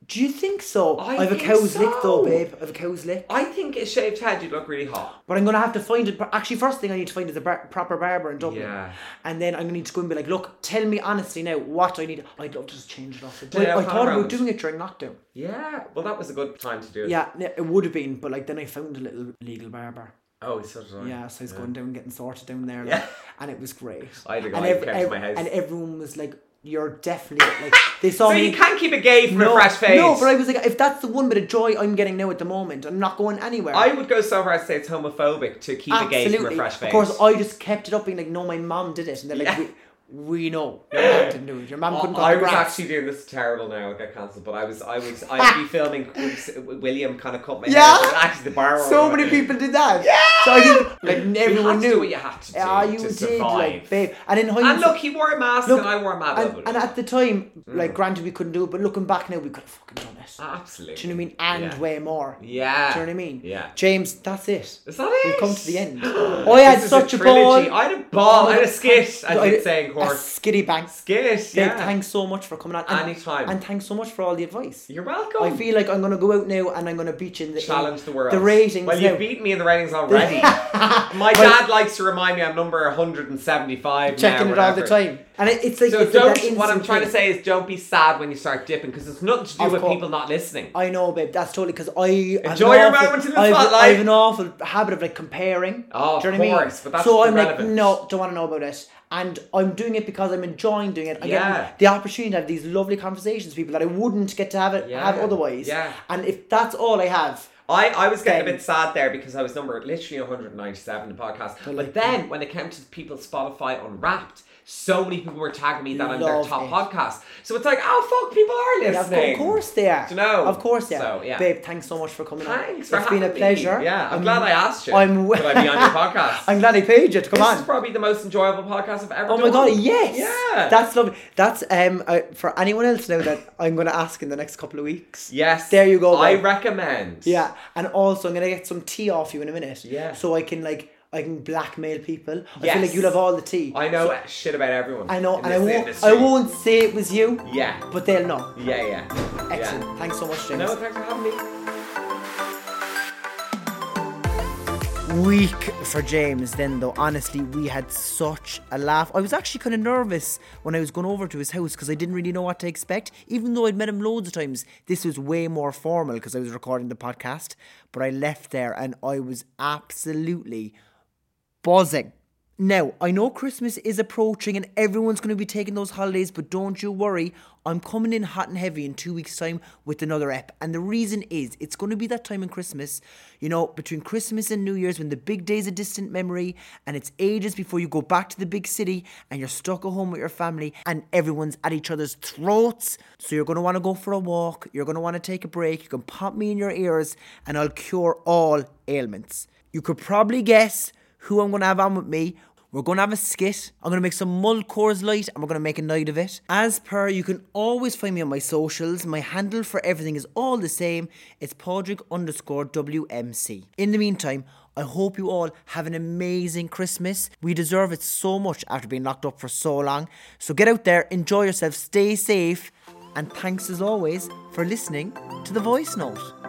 Do you think so? I have a cow's lick though, babe. I have a cow's lick. I think a shaved head, you'd look really hot. But I'm going to have to find it. Actually, first thing I need to find is a proper barber in Dublin. Yeah. And then I'm going to need to go and be like, look, tell me honestly now what I need. I'd love to just change it off. I thought about doing it during lockdown. Yeah. Well, that was a good time to do it. Yeah, it would have been. But like then I found a little legal barber. Oh, so did I. Yeah, so I was going down getting sorted down there. Yeah. And it was great. I had a guy who came to my house. And everyone was like, you're definitely like they saw so me. You can't keep it gay from a fresh face. No, but I was like, if that's the one bit of joy I'm getting now at the moment, I'm not going anywhere. I would go so far as to say it's homophobic to keep it gay from a fresh face. Of course, I just kept it up being like, no, my mum did it, and they're like, we know your mum didn't do it. Your mum couldn't. I was actually doing this terrible now. I'll get cancelled, but I'd be filming William kind of cut my hair. Actually, the bar. So many people did that. Yeah. So I think like everyone knew what you had to do. You to did, survive. like, babe. And in hindsight, and look, he wore a mask, and I wore a mad and at the time, like, granted, we couldn't do it, but looking back now, we could have fucking done it. Absolutely. Do you know what I mean? And way more. Yeah. Do you know what I mean? Yeah. James, that's it. Is that it? We've come to the end. I had such a ball. I had a ball. I had a skit. I did say in court. A skitty bang. Skit, yeah. Thanks so much for coming on. Anytime. And thanks so much for all the advice. You're welcome. I feel like I'm going to go out now and I'm going to beat you in the... Challenge the world. The ratings. Well, you've beaten me in the ratings already. My dad likes to remind me I'm number 175 checking now, it all the time. And it's like... So what I'm trying to say is don't be sad when you start dipping, because it's nothing to do with people not listening. I know, babe. That's totally... Because enjoy your moment in the spotlight. I have an awful habit of like comparing. Oh, do you of know what I mean? Course, but that's so I'm irrelevant. like, no, don't want to know about it. And I'm doing it because I'm enjoying doing it. I'm getting the opportunity to have these lovely conversations with people that I wouldn't get to have otherwise. Yeah. And if that's all I have... I was getting a bit sad there because I was number literally 197 in the podcast. But then when it came to people's Spotify Unwrapped, so many people were tagging me that I'm their top podcast. So it's like, oh fuck, people are listening. Yeah, of course they are. Do you know? Of course they are. So, yeah. Babe, thanks so much for coming on. Thanks for having me. It's been a pleasure. Yeah, I'm glad I asked you. Could I be on your podcast? I'm glad I paid you to come on. This is probably the most enjoyable podcast I've ever done. Oh my god, yes. Yeah. That's lovely. That's for anyone else now that I'm going to ask in the next couple of weeks. Yes. There you go. I recommend. Yeah. And also I'm going to get some tea off you in a minute. Yeah. So I can blackmail people. I feel like you'll have all the tea. I know shit about everyone. I know, and I won't say it was you. Yeah. But they'll know. Yeah. Excellent. Yeah. Thanks so much, James. No, thanks for having me. Week for James then though. Honestly, we had such a laugh. I was actually kind of nervous when I was going over to his house because I didn't really know what to expect. Even though I'd met him loads of times, this was way more formal because I was recording the podcast. But I left there and I was absolutely buzzing. Now, I know Christmas is approaching and everyone's going to be taking those holidays, but don't you worry, I'm coming in hot and heavy in 2 weeks' time with another ep. And the reason is, it's going to be that time in Christmas, between Christmas and New Year's, when the big day's a distant memory and it's ages before you go back to the big city and you're stuck at home with your family and everyone's at each other's throats. So you're going to want to go for a walk, you're going to want to take a break, you can pop me in your ears and I'll cure all ailments. You could probably guess who I'm going to have on with me. We're going to have a skit. I'm going to make some mulled Coors Light and we're going to make a night of it. As per, you can always find me on my socials. My handle for everything is all the same. It's Padraig_WMC. In the meantime, I hope you all have an amazing Christmas. We deserve it so much after being locked up for so long. So get out there, enjoy yourself, stay safe, and thanks as always for listening to The Voice Note.